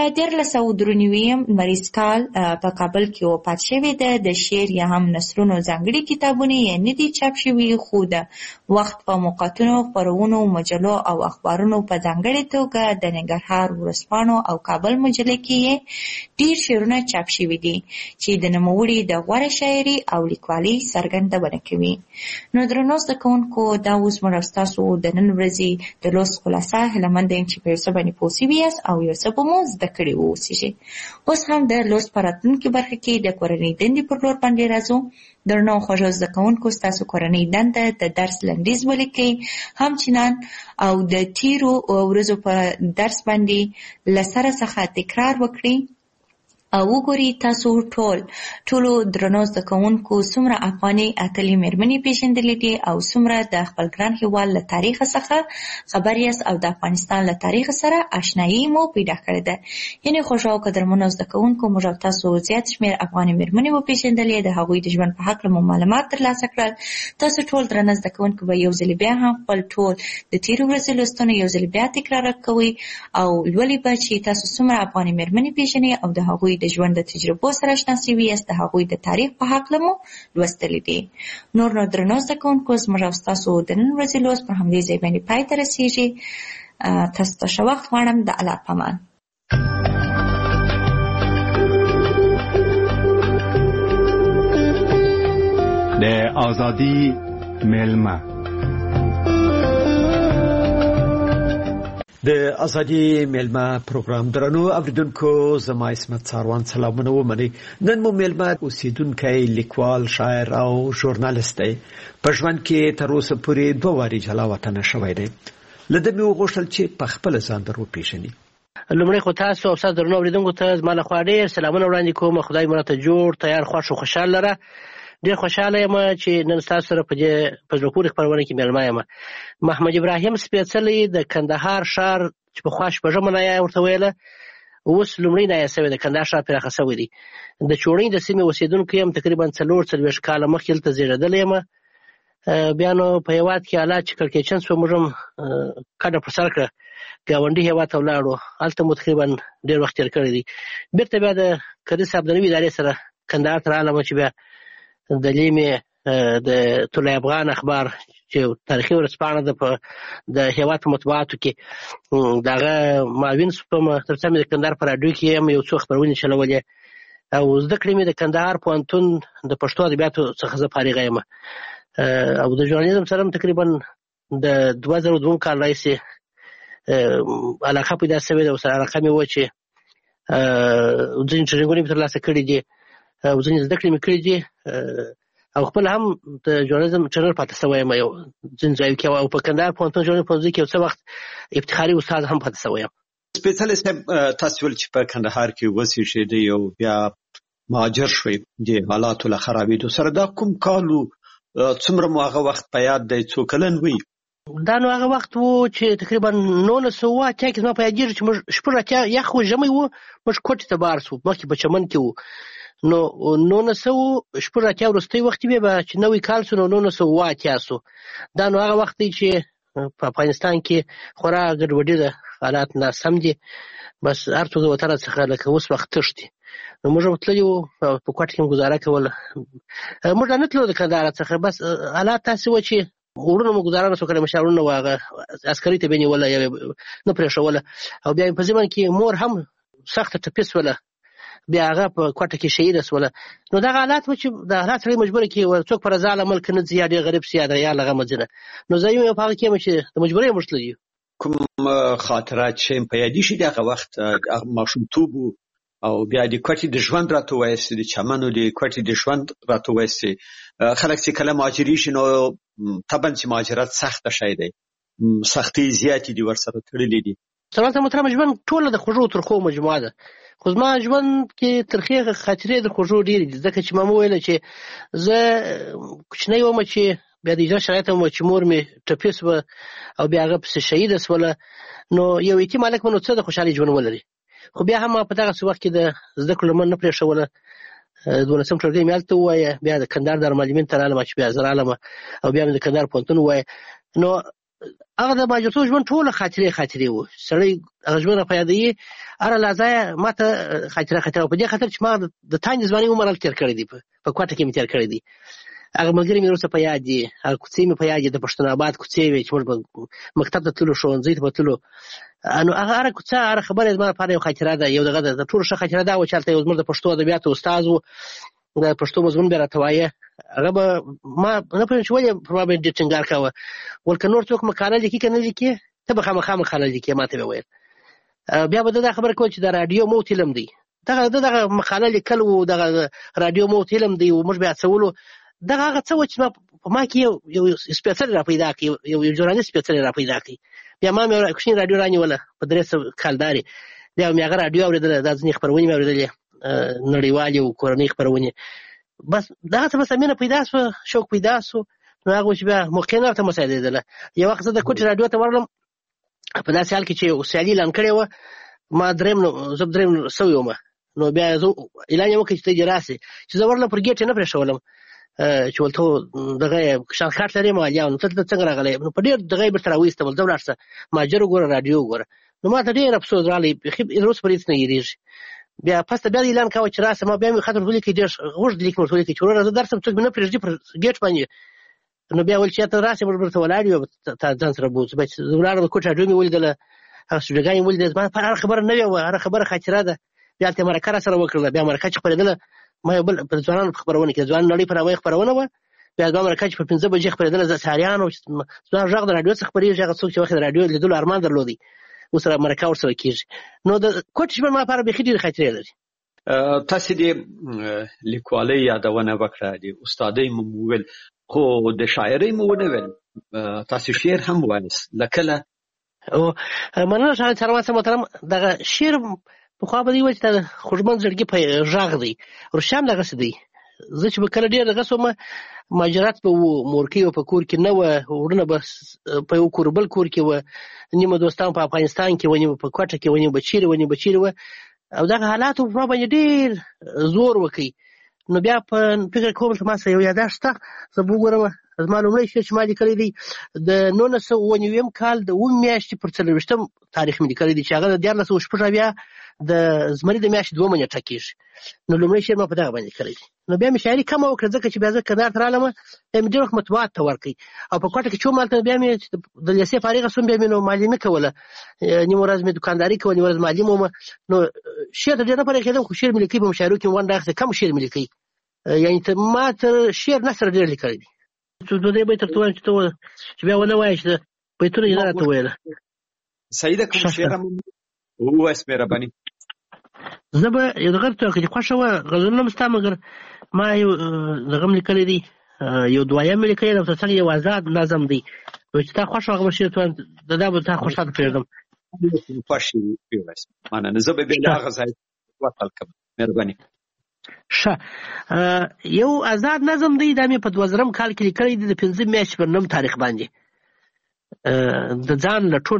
1393 لمریز کال په کابل کې وفات شوې ده. د شعر یا هم نثرونو ځانګړي کتابونه یې نه دي چاپ شوي، خو د وخت په موقعاتونو، خپرونو، مجلو او اخبارونو په ځانګړې توګه د ننګرهار ورځپاڼو او کابل مجلې کې یې ډېر شعرونه چاپ شوي دي چې د نوموړي د غوره شاعري او لیکوالۍ څرګندونه کوي. نو درنو زده کوونکو، دا اوس موږ او ستاسو د نن ورځې د لوست خلاصه. هیله مند یم چې په یو څه باندې پوه سوي یاست او یو څه به مو زده کړي واوسیږي. اوس هم د لوست په راتلونکي برخه کې د کورنۍ دندې پر لور باندې راځو. درنو خوږو زده کوونکو، ستاسو کورنۍ دنده د درس لنډیز ولیکئ، همچنان او د تیرو ورځو په درس باندې له سره څخه تکرار وکړئ او وګورئ تاسو ټولو درنو زده کوونکو څومره افغاني اتلې مېرمنې پېژندلې دي او څومره د خپل ګران هېواد له تاریخ څخه خبر یاست او د افغانستان له تاریخ سره آشنایي مو پیدا کړې ده. یعنې خوږو او قدرمنو زده کوونکو، موږ او تاسو زیات شمېر افغاني مېرمنې وپېژندلې، د هغوی د ژوند په هکله مو معلومات ترلاسه کړل. تاسو ټول درنه زده کوونکو به یو ځل بیا هم خپل ټول د تېرو ورځو لوستونه یو ځل بیا تکرار کوئ او لولئ به چې تاسو څومره افغاني مېرمنې پېژنئ او د هغوی د ژوند د تجربو سره اشنا سوي یاست، د هغوی د تاریخ په هکله مو لوستلي دي. نور نو درنو زده کوونکو، زموږ او ستاسو د نن ورځې لوست پر همدې ځای باندې پای ته رسېږي. تاسو ته ښه وخت غواړم. د الله پامان. د ازادي مېلمه د ازادي میلمه پروګرام درنو اوریدونکو، زما اسمت څاروان سلامونه ومنئ. نن مو میلمه اوسیدونکی لیکوال، شاعر او ژورنالیست دی. په ژوند کې تر اوسه پورې 2 وارې جلا وطنه شوی دی. له ده مې وغوښتل چې په خپله ځان در وپېژني. لومړی خو تاسو او ستاسو درنو اوریدونکو ته زما لخوا ډېر سلامونه وړاندې کوم. خدای مو راته جوړ، تیار، خوښ او خوشحال لره. ډېر خوشحاله یم چې نن ستاسو سره په زړه پورې خپرونه کې میلمه یم. محمد ابراهیم سپېڅلی د کندهار ښار چې پخوا شپږمه نایه ورته ویله، اوس لومړی نایه شوی د کندهار ښار پراخه شوی دی. د چوڼۍ د سیمې اوسېدونکی یم. تقریبا 4 کاله مخکې دلته زېږېدلی یم. بیا نو په هېواد کې حالات چې کړکېچن شوه، موږ هم کډه پر سر کړه، ګاونډي هېواد ته ولاړو. هلته مو تقریبا ډېر وخت تېر کړی دی. بېرته بیا د کدي صاحب د نوي ادارې سره کندهار ته راغلم چې بیا د لیمې د طلوع افغان اخبار چې تاریخي ورځپاڼه ده د هېواد په مطبوعاتو کې د هغه معاون شوم. تر څو مې د کندهار په راډیو کې هم یو څو خپرونې چلولې او زده کړې مې د کندهار پوهنتون د پښتو ادبیاتو څخه زه فارغه یم او د ژورنالیزم سره هم تقریبا د 2002 کال راهیسې علاقه پیدا شوې ده. ورسره علاقه مې وه چې ځینې ټرینینګونه مې ترلاسه کړي دي او ځینې زده کړې مې کړي دي او خپل هم د ژورنالیزم ټرینر پاتې شوی یم یو ځینې ځایو کې او په کندهار پوهنتون ژورنالیزم پوهنځي کې یو څه وخت افتخاري استاد هم پاتې شوی یم. سپېڅلی صاحب، تاسو ویل چې په کندهار کې وزېږېدئ او بیا مهاجر شوئ د حالاتو له خرابېدو سره. دا کوم کال و؟ څومره مو هغه وخت په یاد دی؟ څو کلن وئ؟ دا نو هغه وخت و چې تقریبا 1980 کې زما په یادېږي چې موږ 80 یخ و، ژمی و، موږ کوټې ته بار شو، مخکې په چمن کې و. نو 1980 وروستی وخت بیا چې نوی کال شو نو 1980 شو. دا نو هغه وخت دی چې په افغانستان کې خورا ګډوډي ده، حالات ناسم دي، بس هر څوک د وطن څخه لکه اوس وخت تښتي. نو موږ هم تللي وو په کوټه کې هم ګزاره کوله. موږ نه تلو د کندهار څخه، بس حالات داسې وه چې وروڼو مو ګزاره نه شو کړی، مشر وروڼه وو هغه عسکري ته بیا نیوله یا نه پرېښوله او بیا په ضمن کې مور هم سخته ټپي شوله، بیا هغه په کوټه کې شهیده شوله. نو دغه حالات و چې د حالات سړی مجبوره کړي څوک په رضا له ملک نه ځي یا ډېر غریب سي یا د یا له غمه ځي نه. نو زه یم په هغه کې یم چې د مجبورۍ موږ تللي یو. کوم خاطرات چې په یادې شي دغه وخت ماشومتوب او بیا د کوټې د ژوند راته وایسي، د چمنو د کوټې د ژوند راته وایسي. خلک چې کله مهاجري شي نو طبعا چې مهاجرت سخته شی دی، سختۍ زیاتې دي ورسره تړلې دي. سلامت محترم، ژوند ټوله د خوږو ترخو مجموعه ده، خو زما ژوند کې ترخې خاطرې د خوږو ډېرې دي، ځکه چې ما وویله چې زه کوچنی وم چې بیا د اجازه شرایط وم چې مور مې ټپي سوه او بیا هغه پسې شهیده سوله، نو یو یتیم هلک نو څه د خوشحالۍ ژوند ولري. خو بیا هم ما په دغسې وخت کې د زده کړو لمن نه پرېښوله، 12 ټولګۍ مې هلته ووایه، بیا د کندهار دارالمعلمین ته رالم چې بیا زه رالم او بیا مې د کندهار پوهنتون ووایه. نو هغه د مهاجرتوب ژوند ټوله خاطرې وو، سړی هغه ژوند را په یادوي، هره لحظه یې ما ته خاطره په دې خاطر چې ما د تاندې ځوانۍ عمر هلته تېر کړی دی، په کوټه کې مې تېر کړی دی. هغه ملګري مې وروسته په یاد دي، هغه کوڅې مې په یاد دي، د پښتون آباد کوڅې وې چې موږ به مکتب ته تللو، ښوونځي ته به تللو، نو هغه هره کوڅه هره خبره زما لپاره یو خاطره ده. یو دغه د ټولو ښه خاطره دا وه چې هلته یو زموږ د پښتو ادبیاتو استاد و، د پښتو مضمون به راته وایه، هغه به ما نه پوهېږم چې ولې پر ما باندې ډېر ټینګار کوه، ول که نور څوک مقاله لیکي که نه لیکي ته به خامخا مقاله لیکې، ما ته به ویل. بیا به دا خبره کوله چې د راډیو موت علم دی، دغه مقاله لیکل و، دغه راډیو موت علم دی و، موږ به هڅولو. دغه هغه څه و چې په ما کې یو سپېڅلی را پیدا کړي، یو ژورنالست سپېڅلی را پیدا کړي. بیا ما مې کوچنۍ راډیو رانیوله په 300 کالدارې، بیا مې هغه راډیو اورېدله، دا ځینې خپرونې مې اورېدلې نړیوالې او کورنۍ خپرونې. بس دغسې بس مینه پیدا سوه، شوق پیدا سو. نو هغه و چې بیا موقع نه ورته مساعدېدله. یو وخت زه د کوټې راډیو ته ورغلم، په داسې حال کې چې یو سیالي اعلان کړې وه، ما زه درېیم سوی وم، نو بیا زه اعلان یې وکړ چې ته دې راسې، چې زه ورغلم پر ګیټ یې نه پرېښولم چې ولته دغه شان کارت لرې مالیا، نو ته دلته څنګه راغلی؟ نو په ډېر دغه یې بېرته راویستم، ځه ولاړ شه مهاجر وګوره، راډیو وګوره. نو ما ته ډېر افسوس راغلی، بیخي تر اوسه پورې هېڅ نه هېرېږي. بیا پسته بیا اعلان کاوه چې راسه، ما بیا مې خط ورته ولیکئ، ډېر اوږد لیک مې ورته ولیکئ چې وروره زه درسم، څوک مې نه پرېږدي پر ګیټ باندې. نو بیا ویل چې ته راسې موږ درته ولاړ یو، تا ځان سره بوځو. بیا چې زه ولاړم د کوټې راډیو مې ولیدله، هغه سټوډیوګانې مې ولیدلې، زما لپاره هره خبره نوې وه، هره خبره خاطره ده. بیا هلته یې مرکه را سره وکړله، بیا مرکه چې خپرېدله، ما یو بل په ځوانانو په خپرونه کې د ځوان نړۍ په نامه خپرونه وه، بیا زما مرکه چې په 5 بجې خپرېدله، سهاریانو زما غږ د راډیو څخه خپرېږي، هغه څوک چې وخت د راډیو لیدلو ارمان درلودی اوس مرکه ورسره کېږي. نو د کوټې ژوند ما لپاره بیخي ډېرې خاطرې لري. تاسې د لیکوالۍ یادونه وکړه، د استادۍ مو وویل، خو د شاعرۍ مو ونه ویل، تاسې شعر هم وایاست، لکله؟ مننه ښاغلی سروان صاحب محترم. دغه شعر پخوا به دې وایي چې د خوږمن زړګي په غږ دی، روسیه هم دغسې دی. زه چې به کله ډېر دغسې وم، مهاجرت به وو، مورکۍ به په کور کې نه وه، وروڼه به په یو کور بل کور کې وه، نیمه دوستان په افغانستان کې وه، نیمه په کوټه کې وه، نیمه به چیرې وه، نیمه به چیرې وه، او دغه حالاتو په ما باندې ډېر زور وکړي. نو بیا په فکر کوم چې ما سره یو یاداښت شته، زه به وګورم. زما لومړی شعر چې ما لیکلی دی د 1999 کال د 9 میاشتې پر 24 تاریخ مې لیکلی دی، چې هغه د 1406 د زمري د میاشتې 2 نیټه کېږي. نو لومړی شعر ما په دغه باندې لیکلی دی. نو بیا مې شاعري کمه وکړه، ځکه چې بیا زه کندهار ته رالم، بیا مې ډېر وخت مطبوعات ته ورکړئ، او په کوټه کې چې وم هلته بیا مې د لیسې فارغه شوم، بیا مې نو معلمي کوله، نیمه ورځ مې دوکانداري کوله، نیمه ورځ معلم وم. نو شعر ته ډېر نه پرېښېدم، خو شعر مې لیکئ، په مشاعرو کې مې ونډه اخیستې، کم شعر مې لیکئ، یعنې ما تر شعر نثر ډېر لیکلی دی. دوه درې بیت درته وایم چې بیا ونه وایې چې بیتونه یې نه راته ویله. صحیح ده، کوم شعر هم ووایاست مهرباني. زه به یو دغه ته که دې خوښه وه غزلونه هم ستا، مګر ما یو دغه هم لیکلی دی، یو دویم مې لیکلی دی، او تر څنګ یو آزاد نظم دی، چې تا خوښه هغه به شعر ته وایم، دا به تا خوښ ته پرېږدم. خوښ یې ووایاست، مننه. زه به بیا له هغه ځای وصل کړم، مهرباني. ښه، یو آزاد نظم دی، دا مې په 2000 کال کې لیکلی دی، د 5 میاشتې پر 9 تاریخ باندې، د ځان لټون.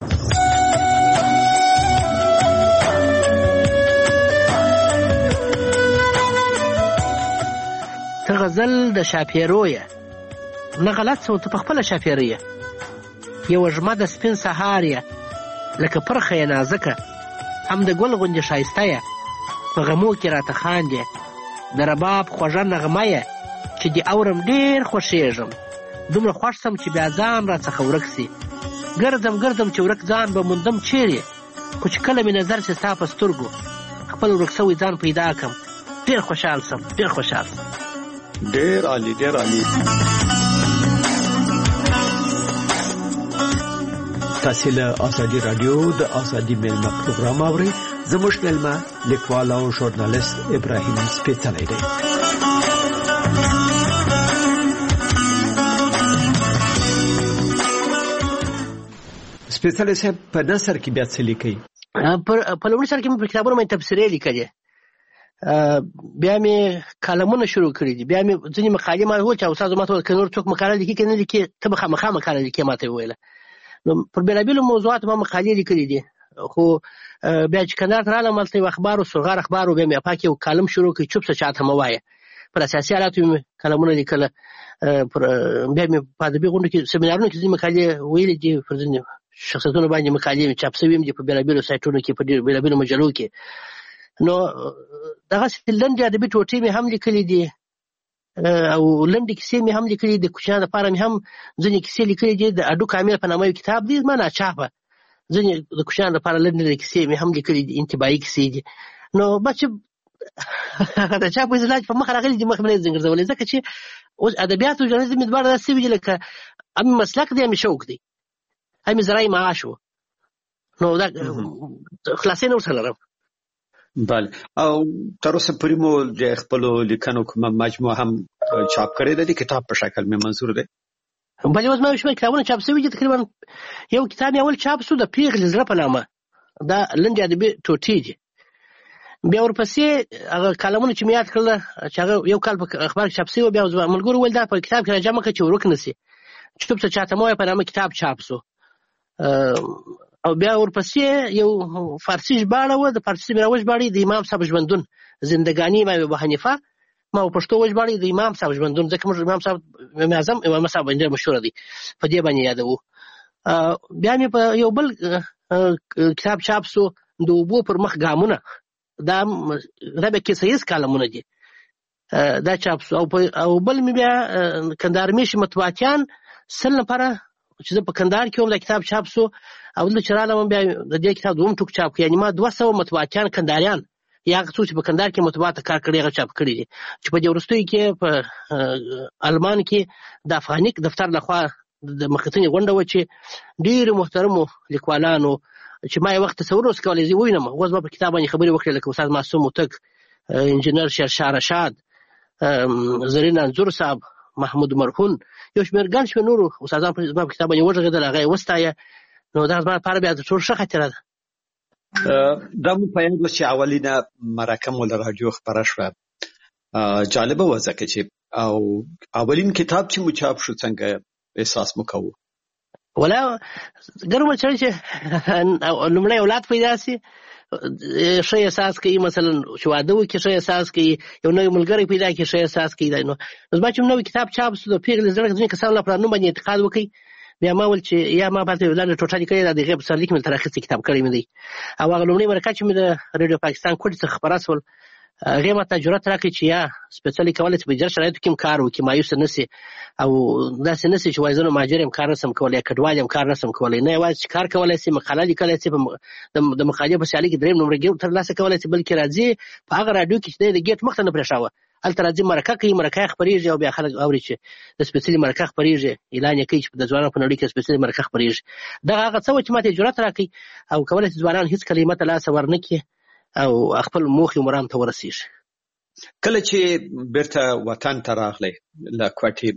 ته غزل د شاپیرو یې، نه غلط څه ته په خپله شاپیره یې، یو وږمه د سپین سهار یې، لکه پرخه یې نازکه، هم د ګل غوندې ښایسته یې، په غمو کې راته خاندې، د رباب خوږه نغمه یې، چې دې اورم ډېر خوښېږم، دومره خوښ سم چې بیا ځان را څخه ورک سي، ګرځم چې ورک ځان به موندم چیرې، خو چې کله مې نظر سي ستا په سترګو، خپل ورک سوی ځان پیدا کړم، ډېر خوشحال سم، ډېر خوشحال سم. ډېر عالي، ډېر عالي. تاسو له ازادي رادیو د ازادي ملما پروګرام اورئ. زموږ ملما لیکوال او ژورنالیست ابراهیم سپیڅلی دی. سپیڅلی صاحب په نثر کې بیا څه لیکي؟ په لومړي سر کې مې په کتابونو باندې تبصرې لیکلې، بیا مې کالمونه شروع کړي دي، بیا مې ځینې مقالې ما وویل چې استاد ما ته وویل که نور څوک مقاله لیکي که نه لیکي ته به خامخا مقاله لیکې، ما ته یې وویله. نو پر بېلابېلو موضوعاتو ما مقالې لیکلي دي، خو بیا چې کندهار ته رالم هلته یو اخبار و، سرغار اخبار و، بیا مې اپاک یو کالم شروع کړي چوپ څه چاته مه وایه، پر اساسي حالاتو مې کالمونه لیکله. بیا مې په ادبي غونډو کې سیمینارونو کې ځینې مقالې ویلې دي، پر ځینې شخصیتونو باندې مقالې مې چاپ شوي دي په بېلابېلو سایټونو کې، په بېلابېلو مجلو کې. نو دغسې لنډې ادبي ټوټې مې هم لیکلي دي او لنډې کیسې مې هم لیکلي دي. کوچنیانو لپاره مې هم ځینې کیسې لیکلي دي، د اډو کامل په نامه یو کتاب دی زما ناچاپه، ځینې د کوچنیانو لپاره لنډې کیسې مې هم لیکلي دي، انتباهي کیسې دي. نو بس چې د چا په اصطلاح په مخ راغلي دي مخ مې نه ځنګرځولې، ځکه چې اوس ادبیات او ژورنالیزم مې دواړه داسې وي لکه هم مسلک دی هم شوق دی، هم زرعي معاش و. نو دا خلاصې نه ورسره لرم. بله، او تر اوسه پورې مو د خپلو لیکنو کومه مجموعه هم چاپ کړې ده؟ د کتاب په شکل مې منظور دی. بله، اوس ما یو شمېر کتابونه چاپ شوي دي، تقریبا یو کتاب یې اول چاپ شو د پیغلې زړه په نامه، دا لنډې ادبي ټوټې دي. بیا ورپسې هغه کالمونه چې مې یاد کړله چې هغه یو کال په اخبار کې چاپ شوي، بیا ملګرو وویل دا په کتاب کې راجمع کړه چې ورک نه شي، چوپ څه چاته مه وایه په نامه کتاب چاپ شو. او بیا ورپسې یو فارسي ژباړه وه، د فارسي مې راوژباړې د امام صاحب ژوندون زندګاني امام ابو حنیفه، ما په پښتو وژباړې د امام صاحب ژوندون، ځکه موږ امام صاحب امام اعظم امام صاحب ډېر مشهوره دی، په دې باندې یادوو. بیا مې په یو بل کتاب چاپ شو د اوبو پر مخ ګامونه، دا ربع کیسه کالمونه دي، دا چاپ شو. او بل مې بیا کندهار میشي مطبوعاتیان سل نفره چې زه په کندهار کې وم دا کتاب چاپ شو، او دلته چې رالم بیا د دې کتاب دوم ټوک چاپ کړ، یعنې ما 200 مطبوعاتیان کندهاریان یا هغه څوک چې په کندهار کې مطبوعات کار کړی هغه چاپ کړي دي، چې په دې وروستیو کې په المان کې د افغانیک دفتر لخوا د مخکتنې غونډه وه چې ډېرو محترمو لیکوالانو چې ما یې وخت تصور اوس کولی زه ووینم، اوس به په کتاب باندې خبرې وکړې، لکه استاد معصوم هوتک، انجینر شیرشاه رشاد، زرین انځور صاحب، محمود مرهون، یو شمېر ګڼ شمېر نورو استادان زما په کتاب باندې وغږېدل، هغه یې وستایه. نو دا زما لپاره بیا ټول ښه خاطره ده. دا مو په یاد چې اولینه مرکه مو له راډیو خپره شوه، جالبه وه ځکه چې او اولین کتاب چې مو چاپ شو څنګه احساس مو کوو؟ ولا ګرمه چړې چې لومړی اولاد پیدا شي ښه احساس کوي، مثلا چې واده وکړي ښه احساس کوي، یو نوی ملګری پیدا کړي ښه احساس کوي. نو زما چې نوی کتاب چاپ شو د پیغلې زړه ځینې کسانو لپاره نوم باندې انتقاد وکړي، بیا ما ویل چې یا ما پاتې لاندې ټوټه لیکلې ده د هغې په سرلیک مې درته راخیستې کتاب کړی مې دی. او هغه لومړۍ مرکه چې مې د ریډیو پاکستان کوټې څخه خپره شول، هغې ما ته جرأت راکړی چې یا سپېڅلي کولی چې په جر شرایطو کې هم کار وکړي، مایوسه نه شي او داسې نه شي چې وایي زه نو مهاجر یم کار نه شم کولی، یا کډوال یم کار نه شم کولی، نه یوازې چې کار کولی شي، مقاله لیکلی شي، د مقالې په سیالۍ کې درېیم نمره ترلاسه کولی شي، بلکې راځي په هغه راډیو کې چې دی د ګیټ مخ ته نه پرېښاوه، هلته راځي مرکه کوي، مرکه یې خپرېږي او بیا خلک اوري چې د سپېڅلي مرکه خپرېږي، اعلان یې کوي چې د ځوانانو په نړۍ کې سپېڅلي مرکه خپرېږي. دغه هغه څه وه چې ما ته یې جرأت راکړي او کولی شي ځوانان هېڅ کلمه ته لاس ورنه کړي او خپل موخې مرام ته ورسېږي. کله چې بیرته وطن ته راغلی له کوټې،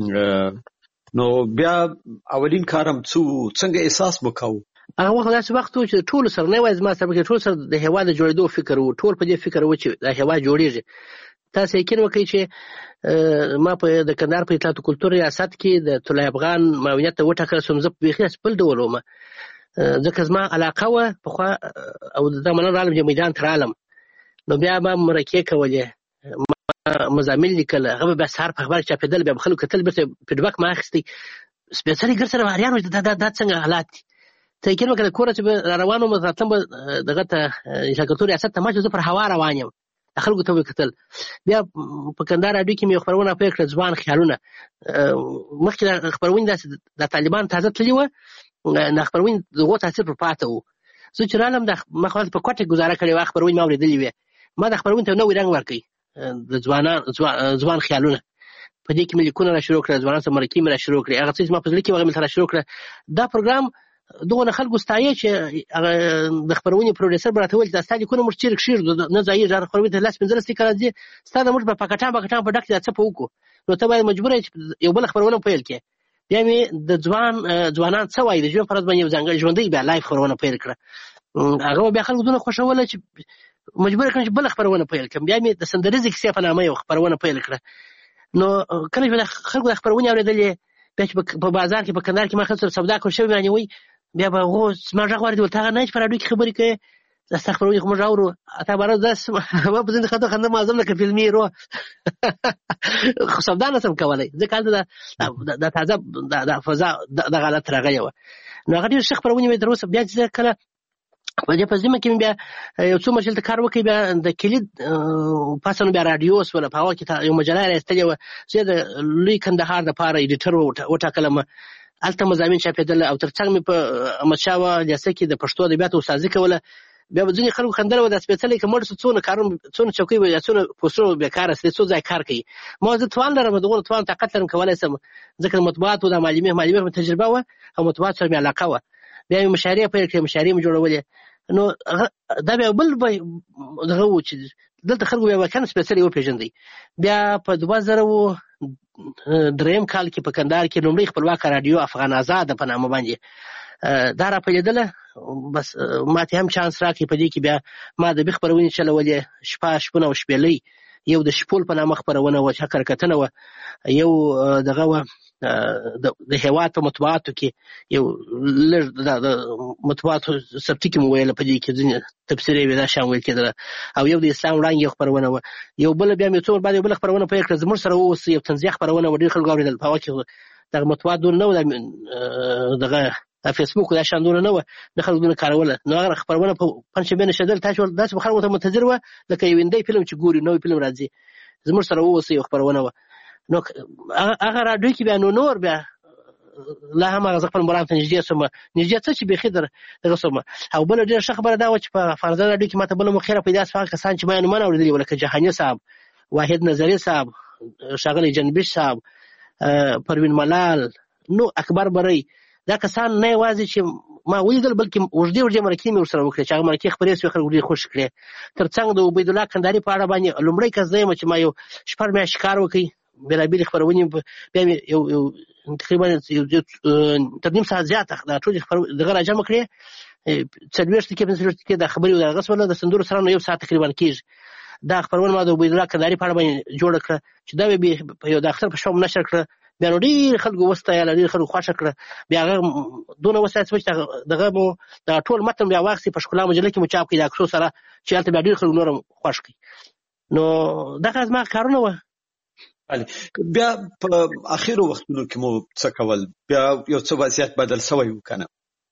نو بیا اولین کارم څنګه احساس مو کوو؟ هغه وخت داسې وخت و چې ټولو سره نه یوازې ما سره بلکې ټولو سره د هېواد د جوړېدو فکر و، ټول په دې فکر و چې دا هېواد جوړېږي. تاسو یقین وکړئ چې ما په د کندهار په اطلاعات او کلتور ریاست کې د طلایي افغان معاونیت ته وټاکل شوم، زه بیخي بل ډول وم، ځکه زما علاقه وه پخوا او دا مننه رالم چې میدان ته رالم. نو بیا ما مرکې کولې، مضامین لیکل، هغه به بیا سهار په اخبار کې چاپېدل، بیا به خلکو کتل، بیرته فیډبک مې اخیستی. سپېڅلي ګر سره ماریان وایي دا څنګه حالات دي. ته یقین وکړه د کوره چې به را روان وم، راتلم به دغه ته اطلاعات کلتور ریاست ته، ما چې زه پر هوا روان یم، خلکو ته مې کتل. بیا په کندهار راډیو کې مې یو خپرونه پیل کړه، ځوان خیالونه. مخکې د خپرونې داسې د طالبان تازه تللي وه، د خپرونې د هغو تاثیر پر پاته و. زه چې رالم ما خو په کوټه کې ګزاره کړې وه، خپرونې ما اورېدلې وې، ما د خپرونې ته نوی رنګ ورکړی، د ځوان خیالونه. په دې کې مې لیکونه را شروع کړل، ځوانانو سره مرکې مې را شروع کړې، هغه څه چې ما په زړه کې وه هغه مې را شروع کړه. دا پروګرام دغه خلکو ستایي چې د خبرونې پروډوسر به راته ویل دا ستا لیکونه موږ چېرې کښېږدو نه ځایېږي هغه خپرونې ته 10-15 لیکه راځي ستا د موږ په پکټان په ډک کې دا څه په وکړو نو ته باید مجبور یې چې یو بله خپرونه پیل کړې بیا مې د ځوانان څه وایي د ژوند په ورځ باندې یو ځانګړی ژوندی بیا لایف خپرونه پیل کړه هغه بیا خلکو دونه خوښوله چې مجبور کړم چې بله خپرونه پیل کړم بیا مې د سندریزې کیسې په نامه یو خپرونه پیل کړه نو کله چې خلکو د خپرونې اورېدلې بیا چې په بازار کې په کندهار کې ما خلک سره سودا کړو شوي مې رانیوي بیا به هغو زما غږ واورېدل ته هغه نه چې په راډیو کې خبرې کوې ستا خپرونې خو موږ اورو تا باره داسې ما په ځینې خطو خنده معظم لکه فلمي هیرو خو سودا نه شم کولی ځکه هلته د تازه د فضا دغه حالت راغلی وه نو هغه ډېرې ښه خپرونې مې تر اوسه بیا چې زه کله په دې پزیمه کې بیا یو څو مجلې کار وکړي بیا د کلید پاسه نو بیا راډیو سوله په هغه کې یو مجله راایستلې وه زه د لوی کندهار دپاره ایډیټر وټاکلم هلته مضامین چاپېدل او تر څنګ مې په احمدشاه لیسه کې د پښتو ادبیاتو استاذي کوله بیا به ځینې خلکو خندل وه دا سپېڅلی که مړ شو څونه کارونه څونه چوکۍ به یا څونه پوسټرونه بېکاره سي څو ځای کار کوي ما زه توان لرم دغونه توان طاقت لرم کولی شم ځکه د مطبوعاتو د معلمې مې تجربه وه او مطبوعاتو سره مې علاقه وه بیا مې مشاعرې پیل کړې مشاعرې مې جوړولې نو دا بیا بل دغه و چې دلته خلکو بیا واقعا سپېڅلی وپېژندی بیا په 2003 کال کې په کندهار کې لومړی خپلواکه راډیو افغان آزاده په نامه باندې دا راپیلېدله بس ما ته هم چانس راکړي په دې کې بیا ما د بې خپرونې چلولې شپونه او شپېلۍ یو د شپول په نامه خپرونه وه چې حکرکتنه وه یو دغه وه د هېواد په مطبوعاتو کې یو لږ د مطبوعاتو سبتي کې مو ویله په دې کې ځینې تبصرې وې دا شیان ویل کېدله او یو د اسلام وړاندې یو خپرونه وه یو بله بیا مې څو ور بعد یو بله خپرونه پیل کړه زموږ سره واوسه یو طنزیه خپرونه وه ډېر خلکو اورېدل په هغه کې دغه مطبوعات دونه نه وه دغه فیسبوک دا شیان دونه نه وه د خلکو دونه کاروله نو هغه خپرونه په پنجشنبې نشېدل داسې به خلکو ته منتظر وه لکه یو هندی فلم چې ګوري نوی فلم راځي زموږ سره واوسه یو خپرونه وه نو هغه راډیو کې بیا نور بیا لا هم هغه زه خپل مرام ته نږدې شوم نږدې څه چې بیخي دغه شوم او بله ډېره ښه خبره دا وه چې په افغانستان راډیو کې ما ته بله مخیره پیدا شوه هغه کسان چې ما یې نومونه اورېدلي وه لکه جهاني صاحب واحد نظري صاحب ښاغلی جنبش صاحب پروین ملال نو اکبر بری دا کسان نه یوازې چې ما ولیدل بلکې اوږدې مرکې مې ورسره وکړې چې هغه مرکې خپرې شوې خلکو ډېر خوښ کړې تر څنګ د عبیدالله کندهاري په اړه باندې لومړی کس زه یم چې ما یو شپږ میاشتې کار وکړي بېلابېلې خپرونې بیا مې یو تقریبا تر نیم ساعت زیاته دا ټولې دغه راجمع کړې 40 دقیقې دا خبرې د هغه سوله د سندرو سره نو یو ساعت تقریبا کېږي دا خپرونه ما د عبیدالله کندهاري په اړه باندې جوړه کړه چې دا به په یو د اختر په شپه نشر کړه بیا نو ډېر خلکو وستایله ډېر خلکو خوښه کړه بیا هغه دونه وستایه چې دغه مو دغه ټول متن بیا واخیستې په ښکلا مجله کې مو چاپ کړي د عکسو سره چې هلته بیا ډېر خلکو نور هم خوښ کړي نو دغه زما کارونه وه بیا په اخرو وختونو کې مو څه کول بیا یو څه وضعیت بدل شوی و که نه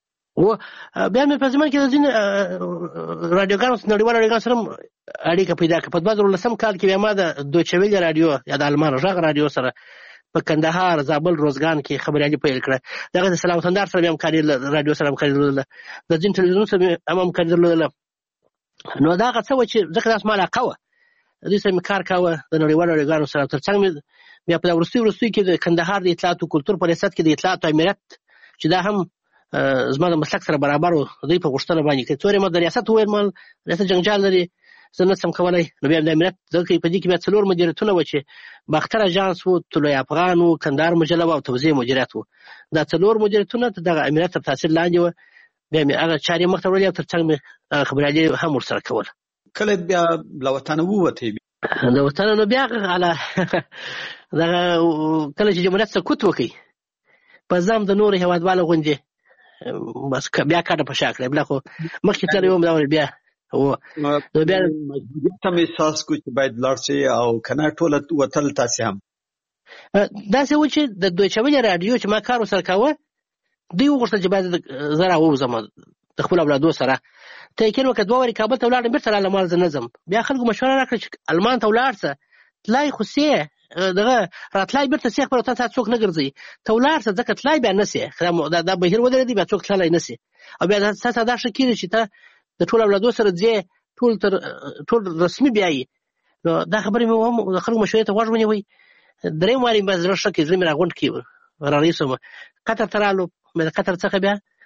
بیا مې په زمانه کې د ځینې راډیوګانو نړیوالو راډیوګانو سره اړیکه پیدا کړه په 2010 کال کې بیا ما د دویچه ویلې راډیو یا د آلمان غږ راډیو سره په کندهار زابل روزګان کې خبريالي پیل کړه دغه د سلام وطندار سره هم همکاري راډیو سره همکاري درلوده د ځینې تلویزیون سره هم همکاري درلوده نو دا هغه څه وه چې ځکه داسې ما علاقه وه دوی سره مې کار کاوه د نړیوالو راډیوګانو سره تر څنګ مې بیا په وروستیو کې د کندهار د اطلاعات او کلتور په ریاست کې د اطلاعات امنیت چې دا هم زما د مسلک سره برابر و دوی په غوښتنه باندې که څومره ما د ریاست وویل مال ریاست جنجال لري زه نه شم کولی نو بیا د امنیت ځکه په دې کې بیا 4 مدیریتونه وه چې باختر اژانس و طلوع افغان و کندهار مجله وه او توزیع مدیریت و دا 4 مدیریتونه دغه امنیت تر تاثیر لاندې وه بیا مې هغه چارې مخته وړلې او تر څنګ مې خبریالي هم ورسره کوله کله بیا له وطنه ووتې د وطنه نو بیا دغه کله چې جمهوریت سقوط وکړي په ځام د نورو هېوادوالو غوندې بس بیا کاټه په شا کړی بیا خو مخکې تللی وم دا بیا نو بیا مجبوریت هم احساس کو چې باید لاړ شي او که نه ټوله وتل تاسې هم داسې و چې د دویچه ویلې راډیو چې ما کار ورسره کاوه دوی وغوښتل چې باید زه راووځم د خپلو اولادو سره ته یقین وکړه 2 وارې کابل ته ولاړم بېرته راغلم مال زه نه ځم بیا خلکو مشوره راکړه چې المان ته ولاړ شه تلای خو سې دغه راتلای بېرته سې خپل وطن ته څوک نه ګرځوي ته ولاړ شه ځکه تلای بیا نه سې دا بهیر ودرېدی بیا څوک تللی نه سې او بیا تاسو دا ښه کېږي چې ته د ټولو اولادو سره ځې ټول رسمي بیایي نو دا خبرې مې هم د خلکو مشورې ته غوږ ونیوئ 3 وارې مې زړه ښه کړي زړه مې راغونډ کړي رارهي شوم قطر ته رالو مې د قطر څخه بیا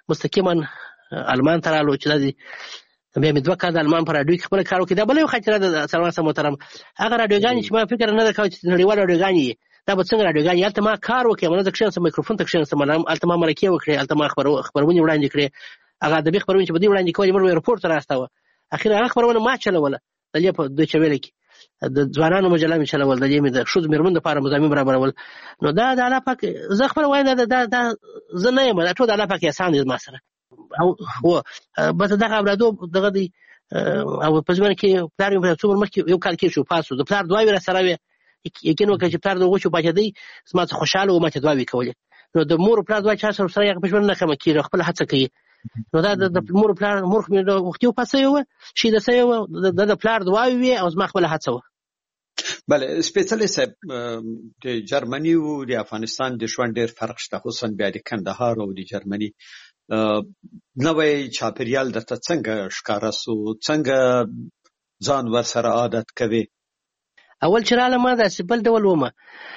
مستقیما المان ته رالو چې دا بیا مې 2 کال د المان په راډیو کې خپل کار وکړ. دا بل یو خاطره ده سلمان صاحب محترم، هغه راډیوګانې چې ما فکر نه کاوه چې نړیوال راډیوګانې دا به څنګه راډیوګانې، هلته ما کار وکړ، ما د کښېناستم میکروفون ته کښېناستم، هلته ما مرکې وکړې، هلته ما خپرونې وړاندې کړې، هغه ادبي خپرونې چې به دوی وړاندې کولې موږ ایرپورټ ته راستاوه. اخر هغه خپرونه ما چلوله د دې په دویچه ویله کې، د ځوانانو مجله مې چلول، د دې مې د ښځو مېرمنو دپاره مضامین برابرول. نو دا د الله پاک زه خپله وایم دا زه نه یم، دا ټول د الله پاک احسان دی ما سره. او بس دغه اولادو دغه دی او په ځمانه کې پلار مې په څو مخکې یو کال کې شو پاسو، د پلار دعاوې را سره وې، یقین وکړه چې پلار د هغو چې پاچېدی زما څه خوشحاله و، ما ته دعاوې کولې. نو د مور او پلار دعا چا سره هغه په ژوند نه کمه کېږي، خپله هڅه کوي. نو دا د مور او پلار مور مې وختي وپاسوی وه، شهیده سوی وه، د پلار دعاوې وې او زما خپله هڅه وه. بله سپېڅلې صاحب، د جرمني او د افغانستان د ژوند ډېر فرق شته، خصوصا بیا د کندهار او د جرمني نوی چاپېریال درته څنګه ښکاره سو، څنګه ځان ورسره عادت کوې؟ اول چې راغلم ما داسې بل ډول ومه،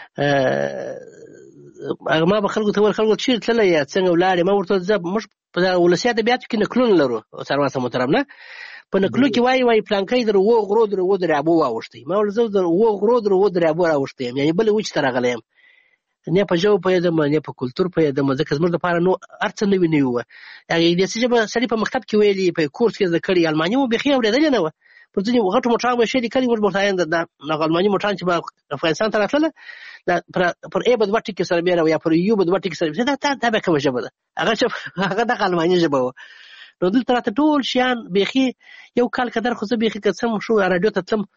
ما به خلکو ته ویل خلکو چېرې تللی یا څنګه ولاړې؟ ما ورته زه موږ په ولسي ادبیاتو کې نکلونه لرو سروان صاحب محترم، نه په نکلو کې وایي پلانکی د 7 غرو د 7 دریابو واوښتی. ما ویل زه د 7 غرو د 7 دریابو راوښتی یم، یعنې بلې وچې ته راغلی یم، نه په ژبه پوهېدم نه په کلتور پوهېدم، ځکه زموږ دپاره نو هر څه نوي نوي وه. انګلیسي ژبه سړي په مکتب کې ویلي، په کورس کې زده کړې، الماني مو بیخي اورېدلې نه وه. پر ځینې غټو موټرانو به یې ښې لیکلي، موږ به ورته وایو د الماني موټران چې به افغانستان ته راتلله پر ای به 2 ټکي سره بیا یا پر یو به 2 ټکي سره، دا به کومه ژبه ده؟ هغه دغه الماني ژبه وه. نو دلته راته ټول شیان بیخي یو کال قدر خو زه بیخي که څه شو راډیو ته تلم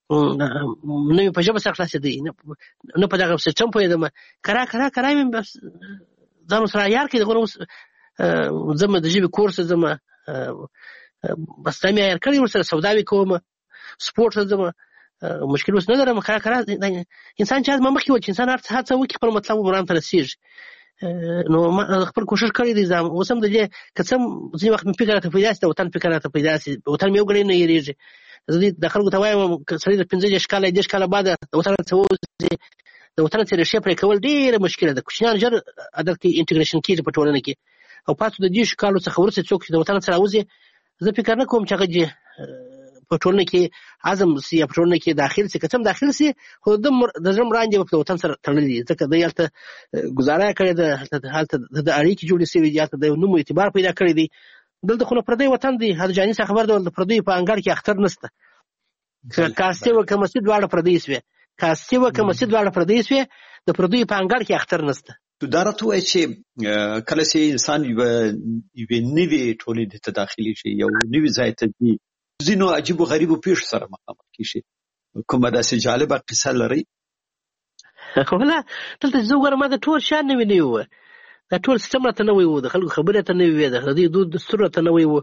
نه مې په ژبه سره خلاصېدی، نه په دغه سیسټم پوهېدم، کرا مې ځان ورسره عیار کړي. دغه اوس ځم د ژبې کورس ته ځم، بس دا مې عیار کړي، ورسره سوداوې کوم، سپورټ ته ځم، مشکل اوس نه لرم. کرا انسان چې ما مخکې وویل چې انسان هڅه وکړي خپل مطلب مرام ته رسېږي. نو ما خپل کوشش کړی دی، اوس هم د دې که څه ځینې وخت مې فکر راته پیدا شي، د وطن فکر راته پیدا شي، وطن مې وګڼي نه هېرېږي. زه د خلکو ته وایم که سړی د 15 کاله 10 کاله بعده د وطن څخه ووځي، د وطن څخه ریښې پرې کول ډېره مشکله ده. کوچنیان ژر عادت کې انټګریشن کېږي په ټولنه کې، او پاتې د 10 کالو څخه وروسته څوک چې د وطن څخه راوځي، زه فکر نه کوم چې هغه په ټولنه کې عزم سي یا په ټولنه کې داخل سي. که څه هم داخل سي خو د زړه مراندې به په وطن سره تړلي دي، ځکه دی هلته ګزاره کړې ده، هلته د اړیکې جوړې شوي دي، هلته د نوم اعتبار پیدا کړی دی. دلته خو نو پردی وطن دی، هر جاني څخه خبر ده، د پردیو په انګړ کې اختر نشته. کاستې وه که مسجد دواړه پردی سوې، کاستې وه که مسجد دواړه پردی سوې، د پردیو په انګړ کې اختر نشته. دا راته وایي چې کله چې انسان یوې نوې ټولنې ته داخلي شي، یو نوي ځای ته ځي، ځینو عجیبو غریبو پیښو سره مخامخ کېږي. کومه داسې جالبه قصه لرئ؟ والله دلته زه وګورم ما د ټول شیان نوي نوي وه، دا ټول سیسټم راته نوی و، د خلکو خبرې راته نوې وې، د دوی دود دستور راته نوی و.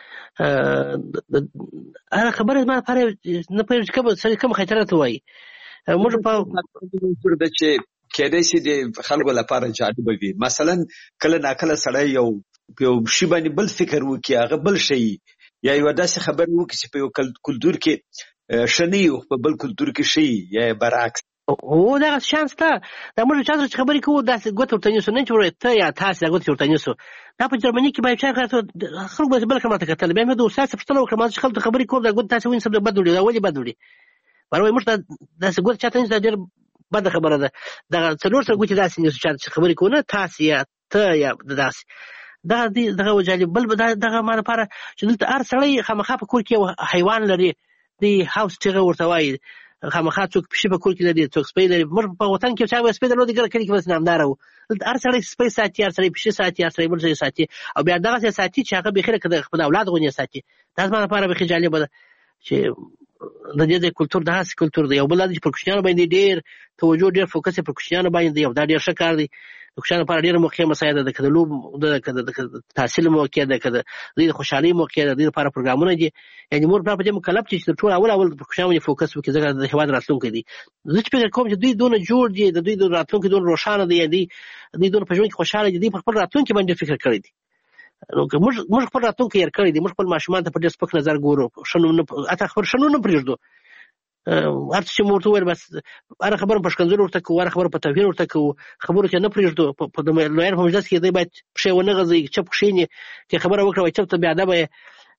هغه خبره زما لپاره نه پوهېږم چې سړی کوم خطر راته وایي. موږ په ده چې کېدای شي د خلکو لپاره جالبه وي، مثلا کله ناکله سړی یو شي باندې بل فکر وکړي، هغه بل شي، یا یو داسې خبره وکړي چې په یو کلتور کې ښه نه وي، په بل کلتور کې ښه وي، یا برعکس. هو دغه شانس ته دا موږ چا سره چې خبرې کوو داسې ګوته ورته نیسو، نه چې ته یا تاسې دا ګوته ورته نیسو. دا په جرمني کې باید چا خلکو به بل کلمه ته کتل، بیا مې د استاد څخه پوښتنه وکړه، ما چې خلکو ته خبرې کوم دا ګوته تاسې ونیسم دا بد وړي، دا ولې بد وړي؟ وایي موږ داسې ګوته چا ته نیسو، دا ډېر بده خبره ده. دغه 4 سره ګوتې داسې نیسو چا چې خبرې کوو، نه تاسې یا ته یا داسې. دغه وجالب بل دغه ما لپاره چې دلته هر سړی خامخا په کور کې یو حیوان لري، د هاوس ټیغه ورته وایي، خامخا څوک پیشي په کور کې لري، څوک سپی لري. موږ په وطن کې چا سپی درلود ګره کلي کې بس نامداره وو، دلته هر سړی سپی ساتي، هر سړی پیشي ساتي، هر سړی بل څه ساتي، او بیا دغسې ساتي چې هغه بیخي لکه د خپل اولاد غوندې ساتي. دا زما لپاره بیخي جالبه ده چې د دې د کلتور داسې کلتور دی. یو بل دا چې پر کوچنیانو باندې ډېر توجه، ډېر فوکس یې پر کوچنیانو باندې دی، او دا ډېر ښه کار دی. د کوچنیانو لپاره ډېره موقع مساعده ده، که د لوبو ده، که د تحصیل موقع ده، که د دوی د خوشحالۍ موقع ده، د دوی لپاره پروګرامونه دي. یعنې مور پلار په دې مکلف دي چې تر ټولو اول پر کوچنیانو باندې فوکس وکړي، ځکه د هېواد راتلونکی دی. زه چې فکر کوم چې دوی دونه جوړ دي، د دوی د راتلونکي دونه روښانه دی، دوی دونه په ژوند کې خوشحاله دي، دوی په خپل راتلونکي باندې فکر کړی دی. نو که موږ خپل راتلونکی هېر کړی دی، موږ خپل ماشومان ته په ډېر سپک نظر ګورو، حتی خپل ښه نوم نه پرېږدو. هر څه چې مو ورته وویل بس هره خبره په ښکنځلو ورته کوو، هره خبره په توهین ورته کوو، خبرو کې نه پرېږدو. په د لویانو په مجلس کې دی باید پښې ونه غځوي، چپ کښېني، چې خبره وکړه وایي چپ ته بېادبه یې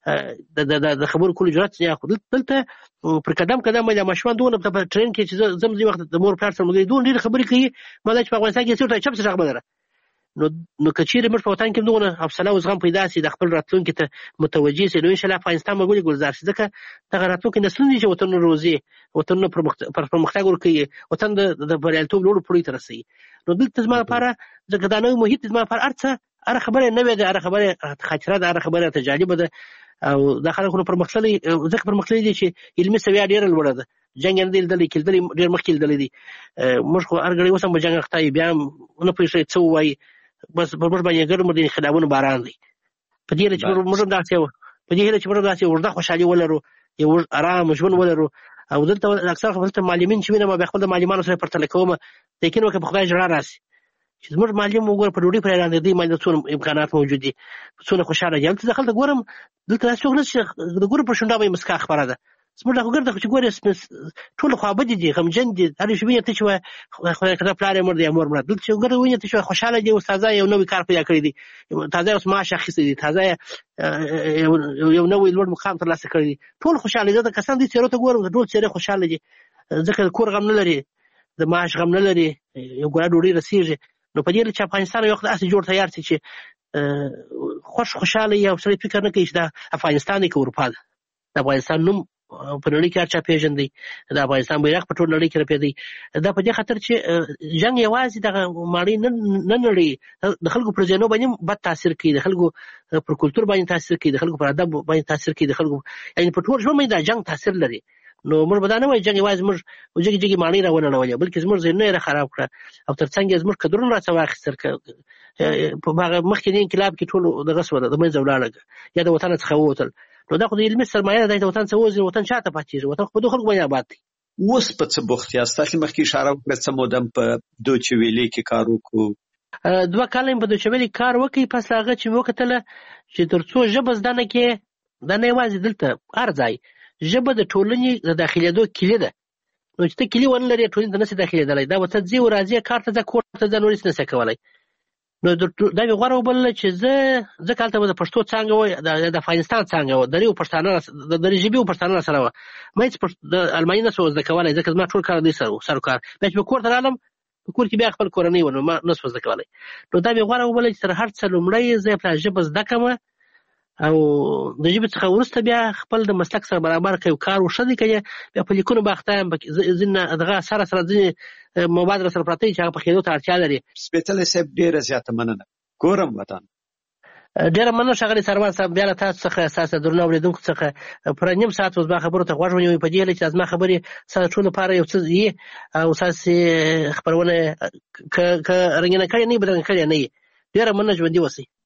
د خبرو کولو جرأت نه اخلو. دلته پر قدم باندې ماشومان دونه په ټرین کې چې ځم ځینې وخت د مور پلار سره ملګري دونه ډېرې خبرې کوي، ما دا چې په افغانستان کې څه ورته چپ څه غږ نه لره. نو که چېرې موږ په وطن کې دونه حوصله او زغم پیدا شي د خپل راتلونکي ته متوجه شي، نو انشاءالله افغانستان به ولې ګلزار شي. ځکه دغه راتلونکي نسلونه دي چې وطنونه روزي، وطنونه پرمختګ ورکوي، وطن د بریالیتوب لوړو پوړیو ته رسوي. نو دلته زما لپاره ځکه دا نوی محیط زما لپاره هره خبره نوې ده، هره خبره خاطره ده، هره خبره ته جالبه ده. او دا خلک نو ځکه پرمختللي دي چې علمي سویه ډېره لوړه ده. جنګ یې نه دی لیدلی، کېدلي ډېر مخکې لیدلی دي. موږ خو هر ګړی اوس هم په جنګ اخته یو، بیا هم ونه پوهېږئ څه ووایي، بس پر موږ باندې ګرم د انقلابونو باران دی. په دې هیله چې موږ هم داسې اوږده خوشحالي ولرو، یو ارام ژوند ولرو. او دلته اکثر دلته معلمین چې وینم بیا خپل د معلمانو سره پرتله کوم، یقین وکړه په خدای ژړا راسي چې زموږ معلم وګوره په ډوډۍ پرې راندې باندې څونه امکانات موجود دي، څونه خوشحاله دي. هلته دخلته ګورم دلته داسې څوک نشته چې د ګورم پر شونډه باندې مسکا خپره ده. زموږ دا خو ګرده چې ګورې ټول خوابدي دي، غمجن دي. هر یو وینې ته چې وایي خدای کړه پلار یې مړ دی یا مور مړه، دلته چې ګرده وینې ته چې وایي خوشحاله دي، اوس تازه یو نوی کار پیدا کړی دی، تازه اوس معاش اخیستی دی، تازه یو نوی لوړ مقام ترلاسه کړی دی. ټول خوشحاله دي. دا کسان دې څېرو ته ګورم ټول څېرې خوشحاله دي، ځکه کور غم نه لري، د معاش غم نه لري، یو ګوله ډوډۍ رسېږي. نو په دې چې افغانستان یو وخت داسې جوړ تیار شي چې خوشحاله یې او سړی فکر نه کوي چې دا افغانستان دی که اروپا ده. د افغانستان نوم په نړۍ کې هر چا پېژندی، د افغانستان بیرغ په ټول نړۍ کې رپېدی. دا په دې خاطر چې جنګ یوازې دغه ماڼۍ نه نړوي، د خلکو پر ذهنو باندې بد تاثیر کوي، د خلکو پر کلتور باندې تاثیر کوي، د خلکو پر ادب باندې تاثیر کوي، د خلکو یعنې په ټول ژوند باندې دا جنګ تاثیر لري. نو موږ به دا نه وایو جنګ یوازې موږ جګې جګې ماڼۍ را ونړولې، بلکې زموږ ذهنونه یې را خراب کړه او تر څنګ یې زموږ قدرونه راڅه واخیستل. په هغه مخکې انقلاب کې ټول دغه شوه، د منځه ولاړه یا د وطن څخه ووتل. نو دا خو د علمي سرمایه ده، د وطن څخه ووځي، وطن چاته پاتېږي؟ وطن خو په دوه خلکو باندې آباد دی. اوس په څه بوخت یاست؟ تاسو مخکې اشاره وکړه څه موده په دوچ ویلې کې کار وکړو. 2 کاله په دوچ ویلې کار وکړي. پس هغه چې مې وکتله چې تر څو ژبه زده نه کې، دا نه یوازې دلته هر ځای ژبه د ټولنې د داخلېدو کلي ده. نو چې ته کلي ونه لرې ټولنې ته نشې داخلېدلی، دا به ته ځې و راځې کار ته ځه، کور ته ځه، نور هېڅ نشې کولی. نو دا مې غوره وبلله چې ځکه هلته به د پښتو څانګه وه، د افغانستان څانګه وه، دري ژبې و پښتانه راسره وه. ما هېڅ د الماني نه شو زده کولی، ځکه زما ټول کار دوی سره و، سر و کار. بیا چې به کور ته رالم، په کور کې بیا خپل کورنۍ وه، نو ما نه شو زده کولی. نو دا مې غوره وبلله چې تر هر څه لومړی زه یې ژبه زده کړم، او د ژبې څخه وروسته بیا خپل د مسلک سره برابر که یو کار وښه دی که بیا په لیکونو به اخته یم. ځینې دغه سره ځینې مواد راسره پراته دي چې هغه پخېدو ته اړتیا لري. سپېڅلی صاحب ډېره زیاته مننه. ګورم وطن ډېره مننه ښاغلی سروان صاحب. بیا له تاسو څخه ستاسو درنو اورېدونکو څخه پر نیم ساعت اوس زما خبرو ته غوږ ونیوئ، په دې هیله چې زما خبرې ستاسو ټول لپاره یو څه وي او ستاسې خپرونه که رنګینه کړې نه وي بدرګه کړې نه وي. ډېره مننه، ژوندي اوسئ.